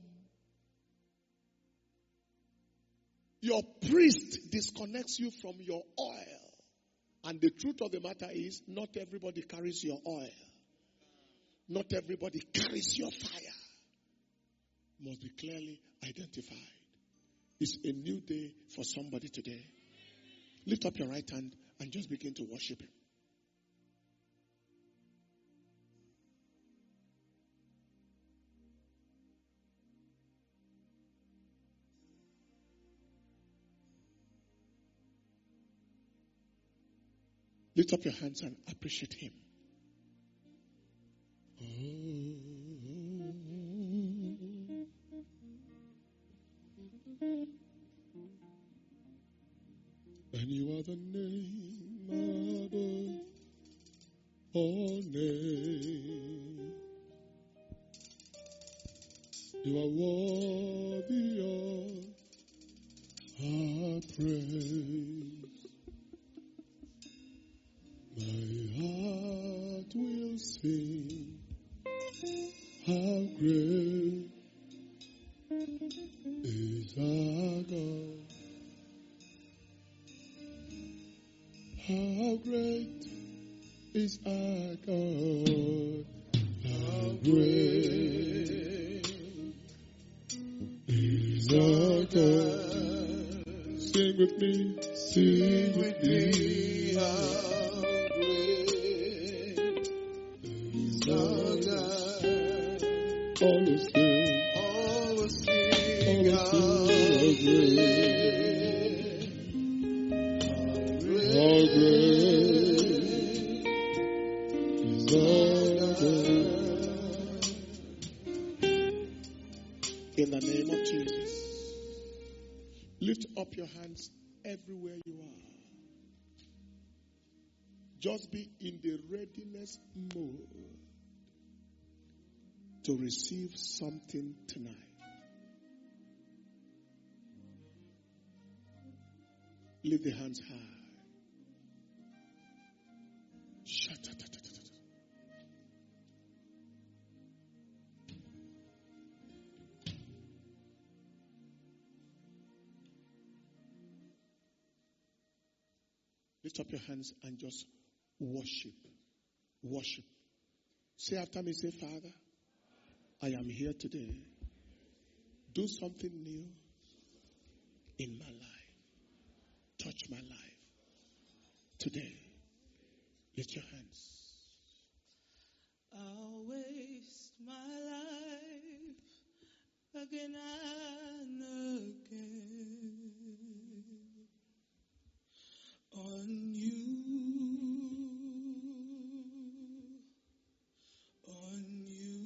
Speaker 1: your priest disconnects you from your oil. And the truth of the matter is, not everybody carries your oil. Not everybody carries your fire. Must be clearly identified. It's a new day for somebody today. Lift up your right hand and just begin to worship him. Lift up your hands and appreciate him. And you are the name above all names. You are worthy of our praise. My heart will sing how great is our God. How great is our God. How great is our God. Sing with me. Sing with me. How great is our God. All will sing. All will sing. How great. How great is our God. Lift up your hands everywhere you are. Just be in the readiness mode to receive something tonight. Lift the hands high. Lift up your hands and just worship. Worship. Say after me, say, Father, I am here today. Do something new in my life. Touch my life today. Lift your hands.
Speaker 2: I'll waste my life again and again on you, on you.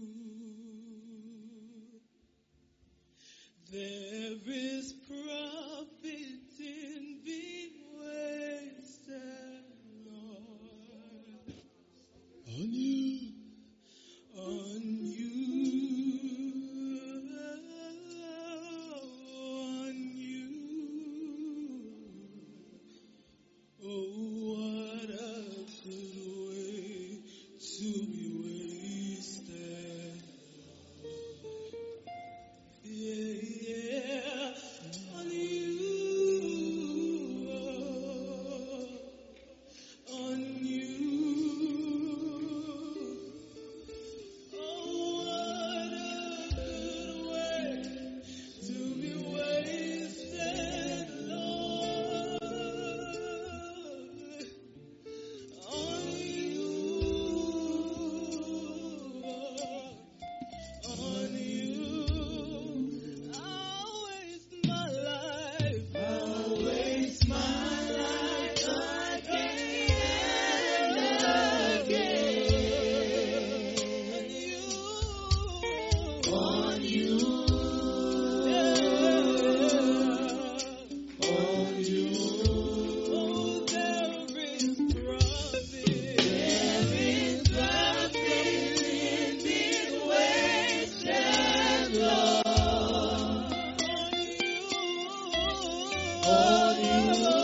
Speaker 2: There is profit in being wasted, Lord.
Speaker 1: On you.
Speaker 2: On you. On you. Oh, what a good way to be wasted. Yeah, yeah. On you. On you. Oh, what a good way to be wasted, Lord. On you. On you. I'll waste my life. I'll waste my life again and again. On you. On you. Oh, there is profit. There is profit in being wasted, Lord. On you.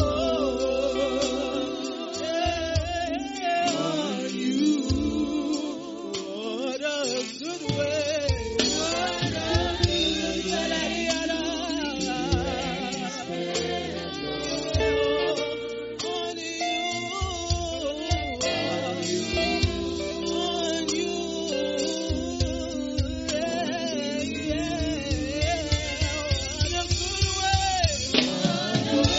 Speaker 2: On you. What a good way. What a good way. On you. On you. Yeah, yeah. What a good way.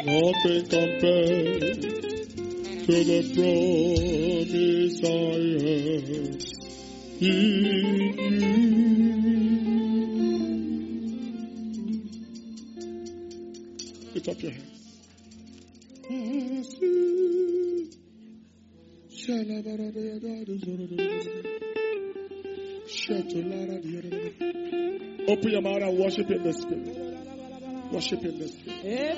Speaker 1: Nothing compared to the promise I have in you. Lift up your hands. Open your mouth and worship in the Spirit. Worship in the Spirit.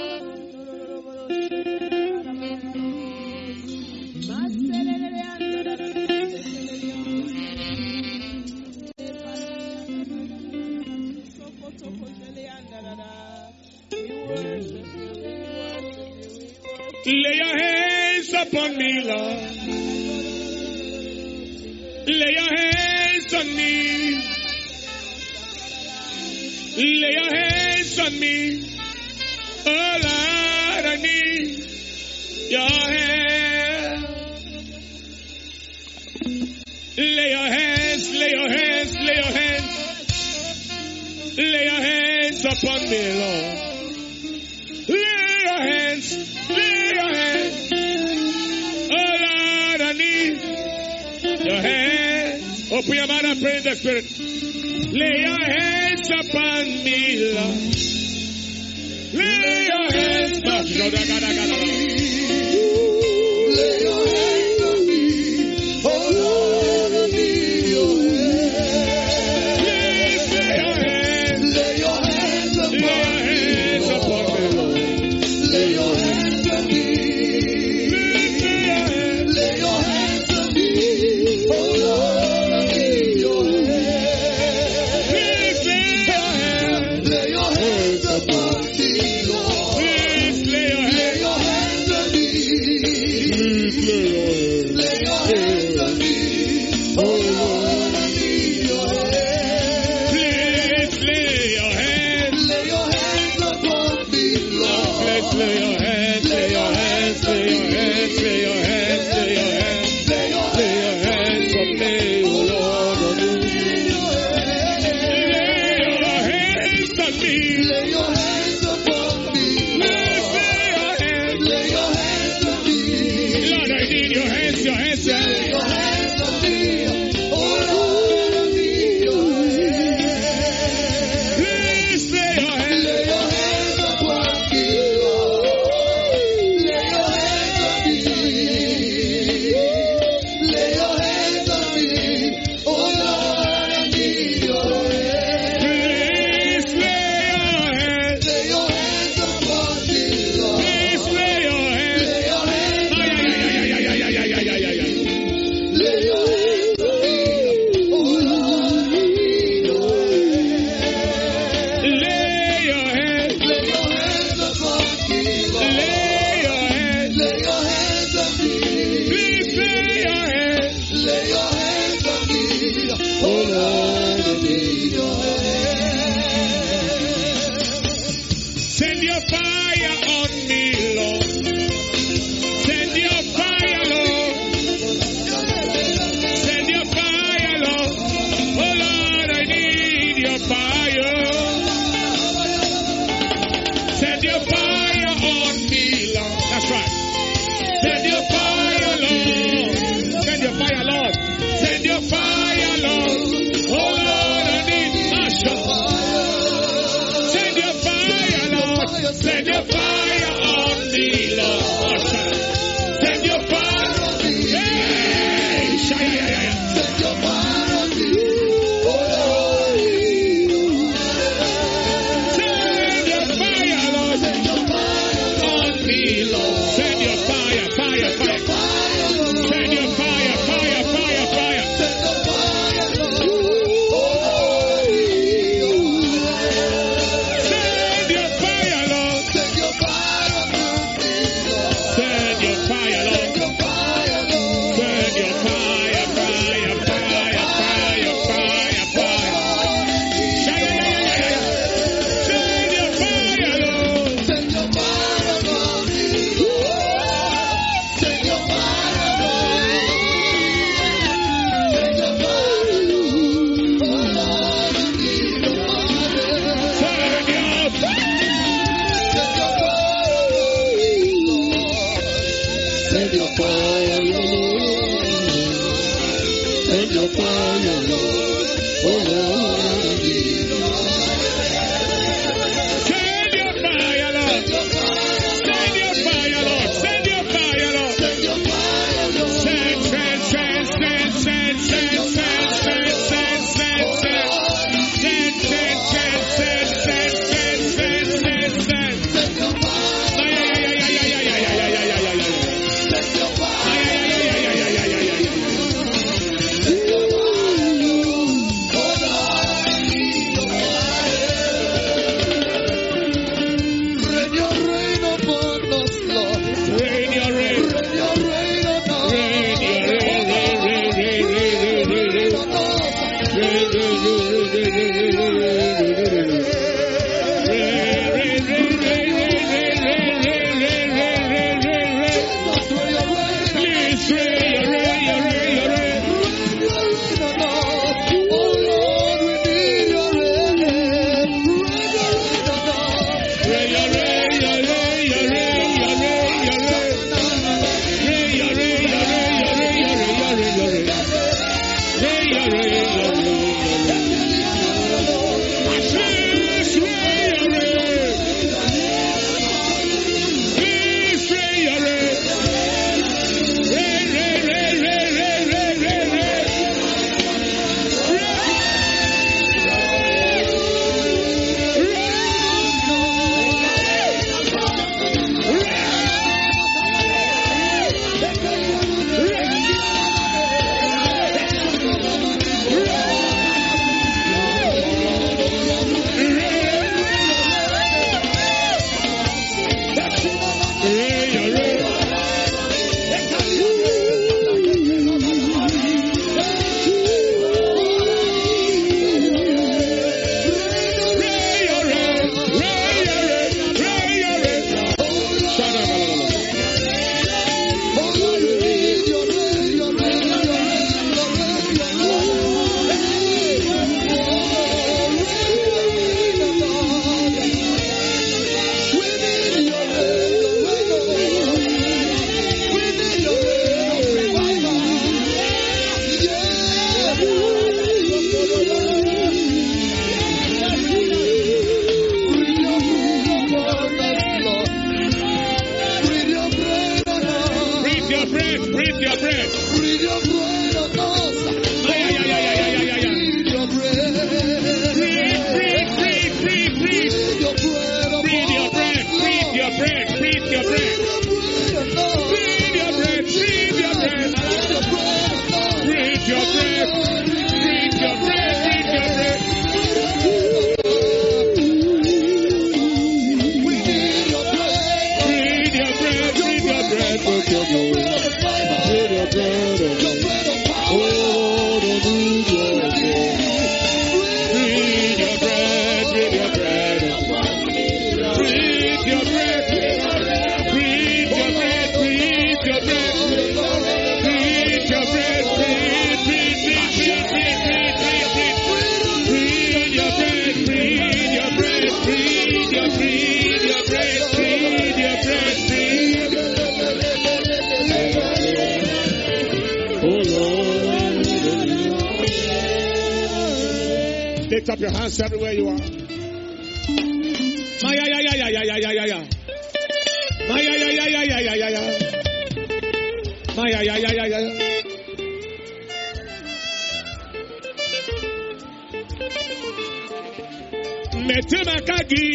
Speaker 1: Lay your hands upon me, Lord. Lay your hands on me. Lay your hands on me. Oh Lord, I need your hand. Lay your hands, lay your hands, lay your hands. Lay your hands upon me, Lord. Lay your hands, lay your hands. Oh Lord, I need your hands. Open your mouth and pray in the Spirit. Lay your hands upon me, Lord. Lay your hands upon me. Lay your hands on me. Oh Lord, I need your hands. Please lay your hands. Lay your hands upon me. Lay your hands on me. Please lay your hands. Lay your hands on me. Oh Lord, I need your hands. Please lay your hands. Lay your hands upon me, Lord. Please lay your hands on me. Please lay your hands on me. Oh Lord, I need your hands. Please lay your hands. Lay your hands upon me, Lord. Please lay your hands. Lay your hands. Lay your hands. Lay your hands. Lay your hands. Lay your hands on me, oh Lord. Lay your hands on me. Lay your hands upon me. Please lay your hands. Lay your hands on me. Lord, I need your hands. Your hands. Lay your hands on me. Oh Lord, I need your hands. Please lay your hands. Lay your hands upon me, Lord. Lay your hands on me. Lay your hands on me. Oh Lord, I need your hands. Please lay your hands. Lay your hands upon me, Lord. Please lay your hands. Lay your hands on me. Lay your hands on me. Oh Lord, I need your hands. Lay your hands. Lay your hands upon me, Lord. Lay your hands. Lay your hands on me. Please lay your hands. Lay your hands on me. Oh Lord, I need your hands. Send your fire on me, Lord. Send your fire, Lord. Send your fire, Lord. Oh Lord, I need your fire. Send your fire on me, Lord. That's right. Send your fire, Lord. Send your fire, Lord. Send your fire, Lord. Oh Lord, I need Asha. Send your fire, Lord. Send your fire on me, Lord. Asha. Send your fire on me. Hey, Shaya. Send your fire on me. Oh Lord, send your fire, Lord. Send your fire on me, Lord. Send bread. Breathe your bread. Breathe your bread. Breathe your bread. Breathe your bread. Breathe your bread. Breathe your bread. Breathe your bread. Breathe your bread. Breathe your bread. Oh, breathe your bread. Breathe your bread. Breathe your bread. Breathe your bread. Breathe your bread. Breathe your bread. Breathe your bread. Breathe, breathe, breathe, breathe, breathe, breathe, breathe, breathe. Breathe your bread. Breathe your bread. Breathe your bread. Breathe your bread. Breathe. Oh Lord. Lift up your hands everywhere you are. Maya ya ya ya ya ya ya ya ya. Maya ya ya ya ya ya ya ya. Maya ya ya ya ya. Metema kagi.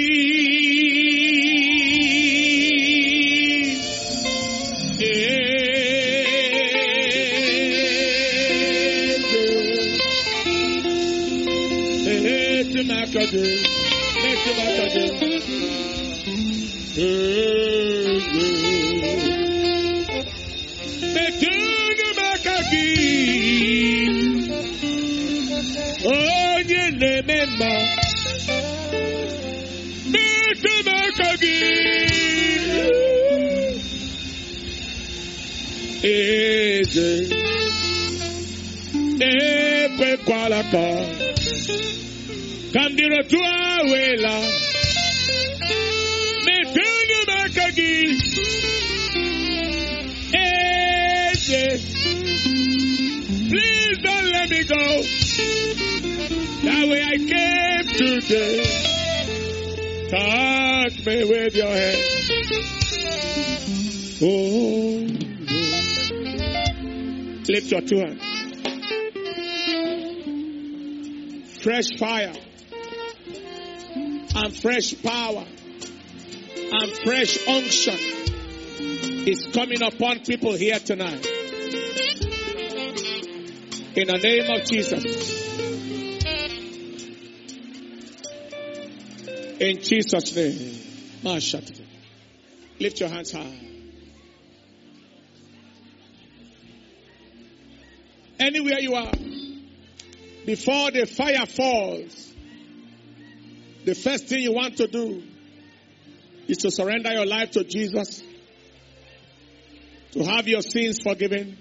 Speaker 1: Metema kagi. Metema kagi. Kandiro tua wela metunu makagi please don't let me go. That way I came today. Touch me with your hand. Oh, lift your two hands. Fresh fire and fresh power and fresh unction is coming upon people here tonight. In the name of Jesus. In Jesus' name. Lift your hands high. Anywhere you are, before the fire falls, the first thing you want to do is to surrender your life to Jesus, to have your sins forgiven,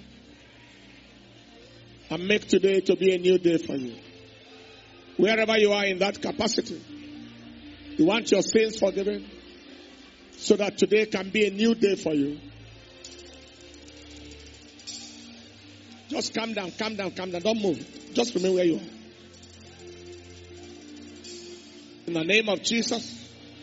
Speaker 1: and make today to be a new day for you. Wherever you are in that capacity, you want your sins forgiven so that today can be a new day for you. Just calm down, calm down, calm down. Don't move. Just remain where you are. In the name of Jesus,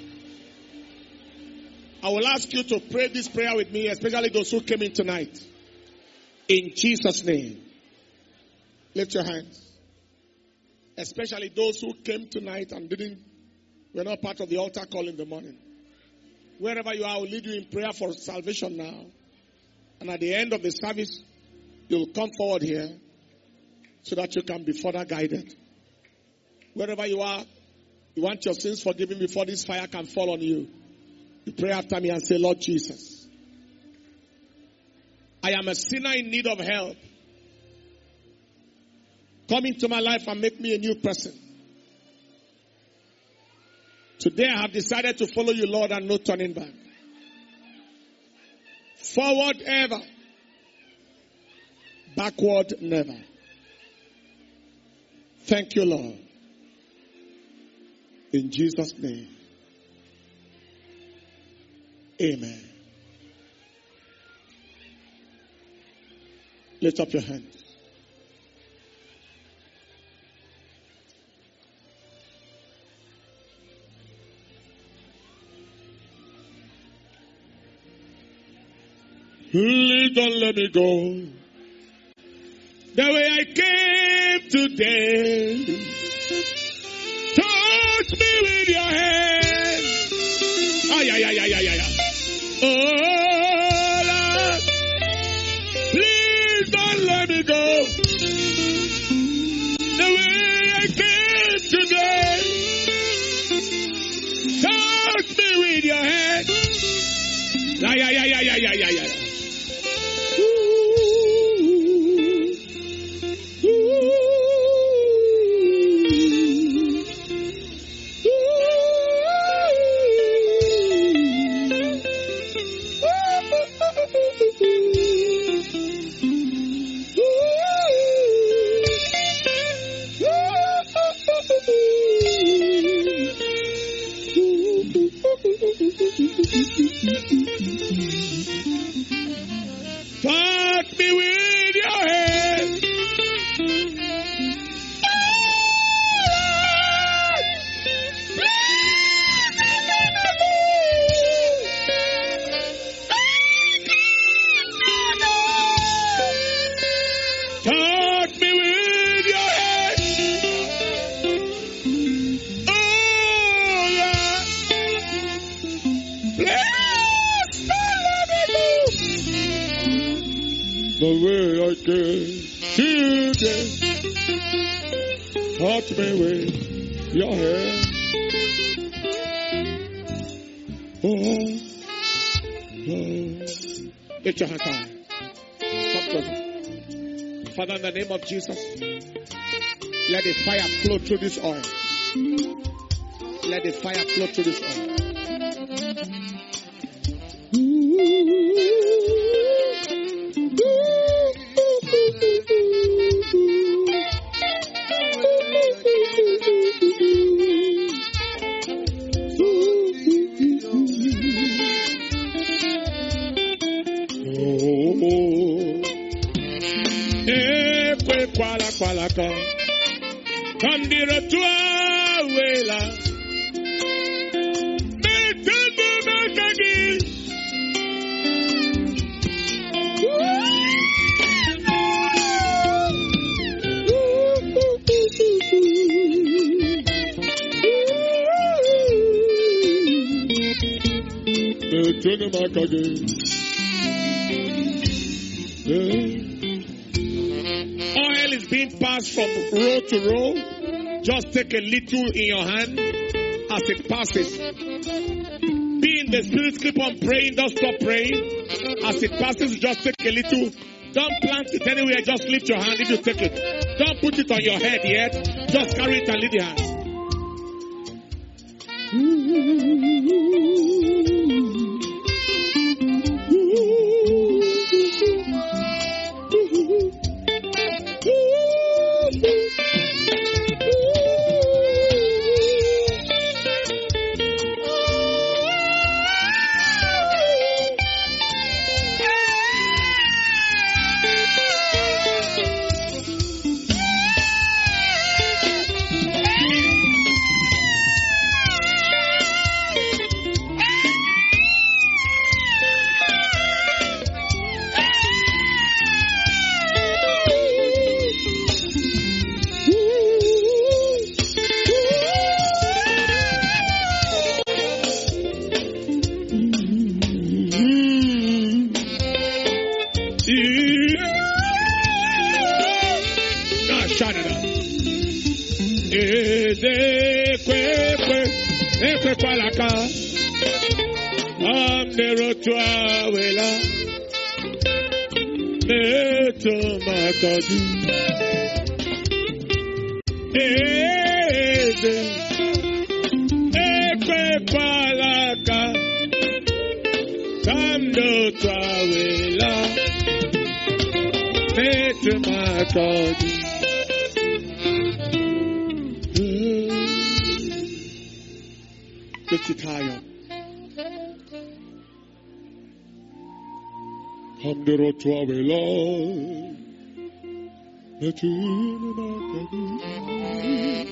Speaker 1: I will ask you to pray this prayer with me, especially those who came in tonight. In Jesus' name. Lift your hands. Especially those who came tonight and were not part of the altar call in the morning. Wherever you are, I will lead you in prayer for salvation now. And at the end of the service, you'll come forward here so that you can be further guided. Wherever you are, you want your sins forgiven before this fire can fall on you. You pray after me and say, Lord Jesus, I am a sinner in need of help. Come into my life and make me a new person. Today I have decided to follow you, Lord, and no turning back. Forward ever. Backward never. Thank you, Lord. In Jesus' name. Amen. Lift up your hands. Please don't let me go. The way I came today. Touch me with your hand. Ay, ay, ay, ay, ay, ay. Oh Lord, please don't let me go the way I came today. Touch me with your hand. Yeah. Touch me with your hand. Touch me with your hand. Oh, Lord. Please don't let me go the way I came today. Touch me with your hand. Oh, lift your hands high. Come closer. Father, in the name of Jesus, let the fire flow through this oil. Let the fire flow through this oil. Kwalaka, kandira tua wela, metendo makagi. Metendo makagi. Oil is being passed from row to row. Just take a little in your hand as it passes. Be in the spirit, keep on praying, don't stop praying. As it passes, just take a little. Don't plant it anywhere, just lift your hand if you take it. Don't put it on your head yet. Just carry it and leave your hand. Lift it higher. Hamdero tuavela, metuna makadi.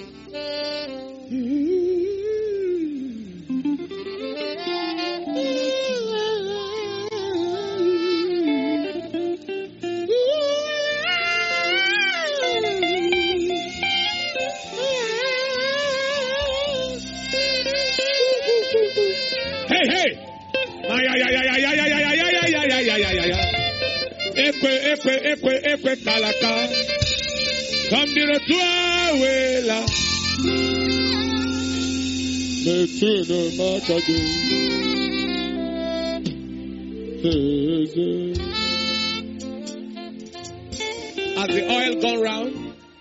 Speaker 1: Hey! ekwe kalaka. Come to tua wela. Betuna makadu. Has the oil gone round?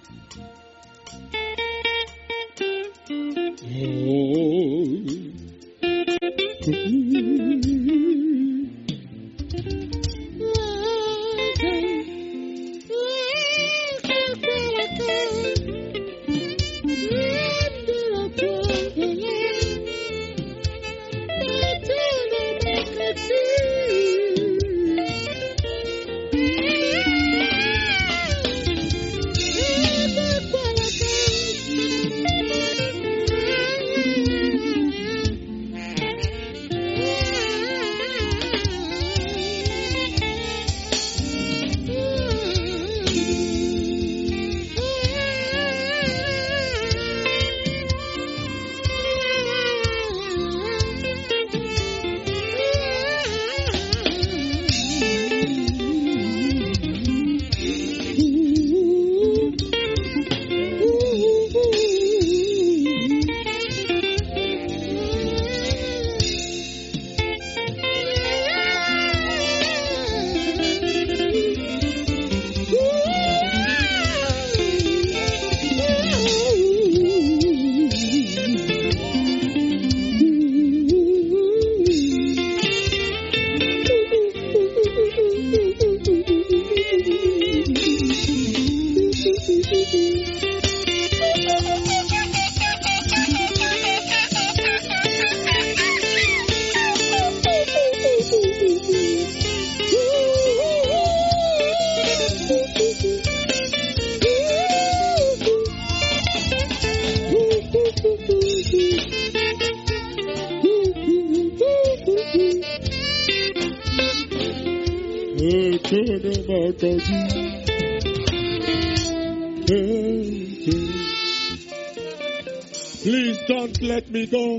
Speaker 1: Please don't let me go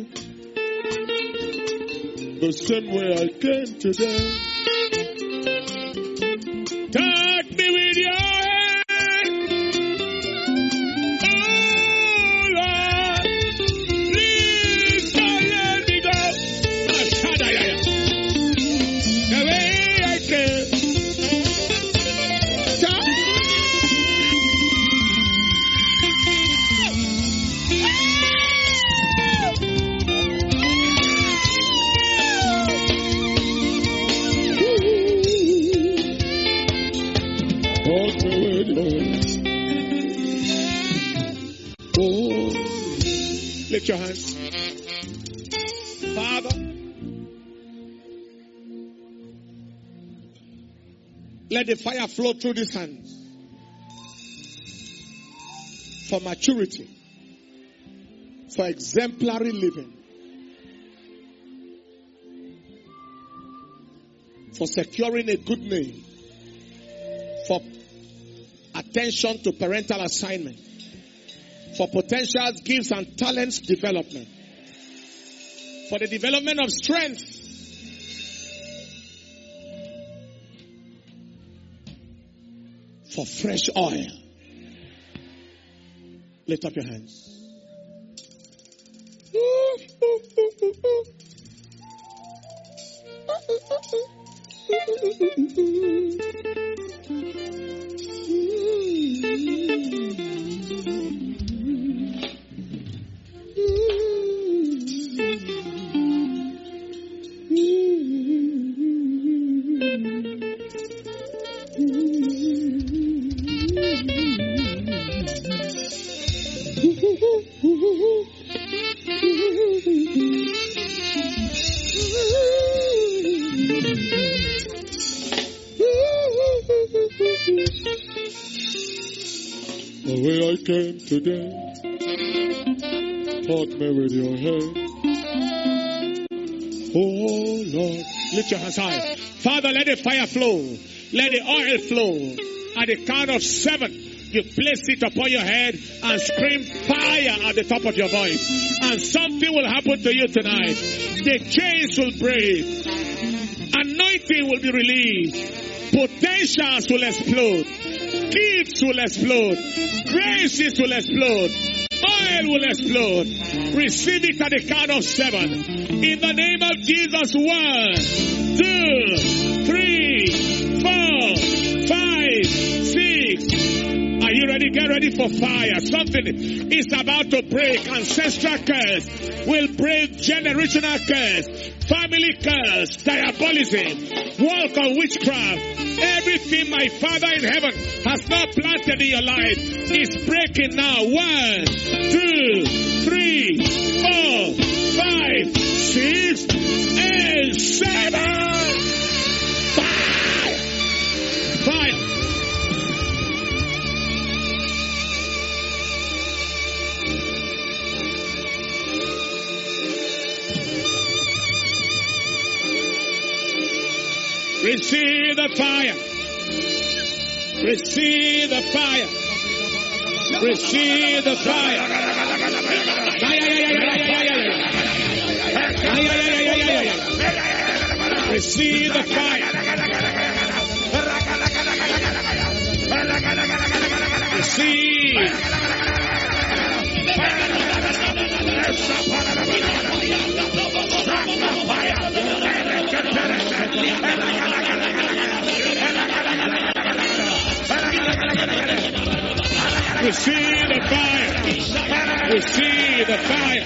Speaker 1: the same way I came today. Take me with your hand. Oh Lord, please don't let me go. The way I came. Lift your hands. Father, let the fire flow through these hands for maturity, for exemplary living, for securing a good name, for attention to parental assignment, for potential gifts and talents development, for the development of strength, for fresh oil. Lift up your hands. The way I came today, taught me with your hand. Oh Lord, lift your hands high. Father, let the fire flow. Let the oil flow. At the count of 7, you place it upon your head and scream fire at the top of your voice. And something will happen to you tonight. The chains will break. Anointing will be released. Potentials will explode. Gifts will explode. Graces will explode. Oil will explode. Receive it at the count of 7. In the name of Jesus. 1, 2, 3, 4, 5, 6. Are you ready? Get ready for fire. Something is about to break. Ancestral curse will break. Generational curse. Family curse. Diabolism. Walk of witchcraft. Everything my Father in heaven has not planted in your life is breaking now. 1, 2, 3, 4, 5, 6, and 7. Fire! Fire! Receive the fire. Receive the fire. Receive the fire. Receive the fire. Receive. Receive the fire. Receive the fire.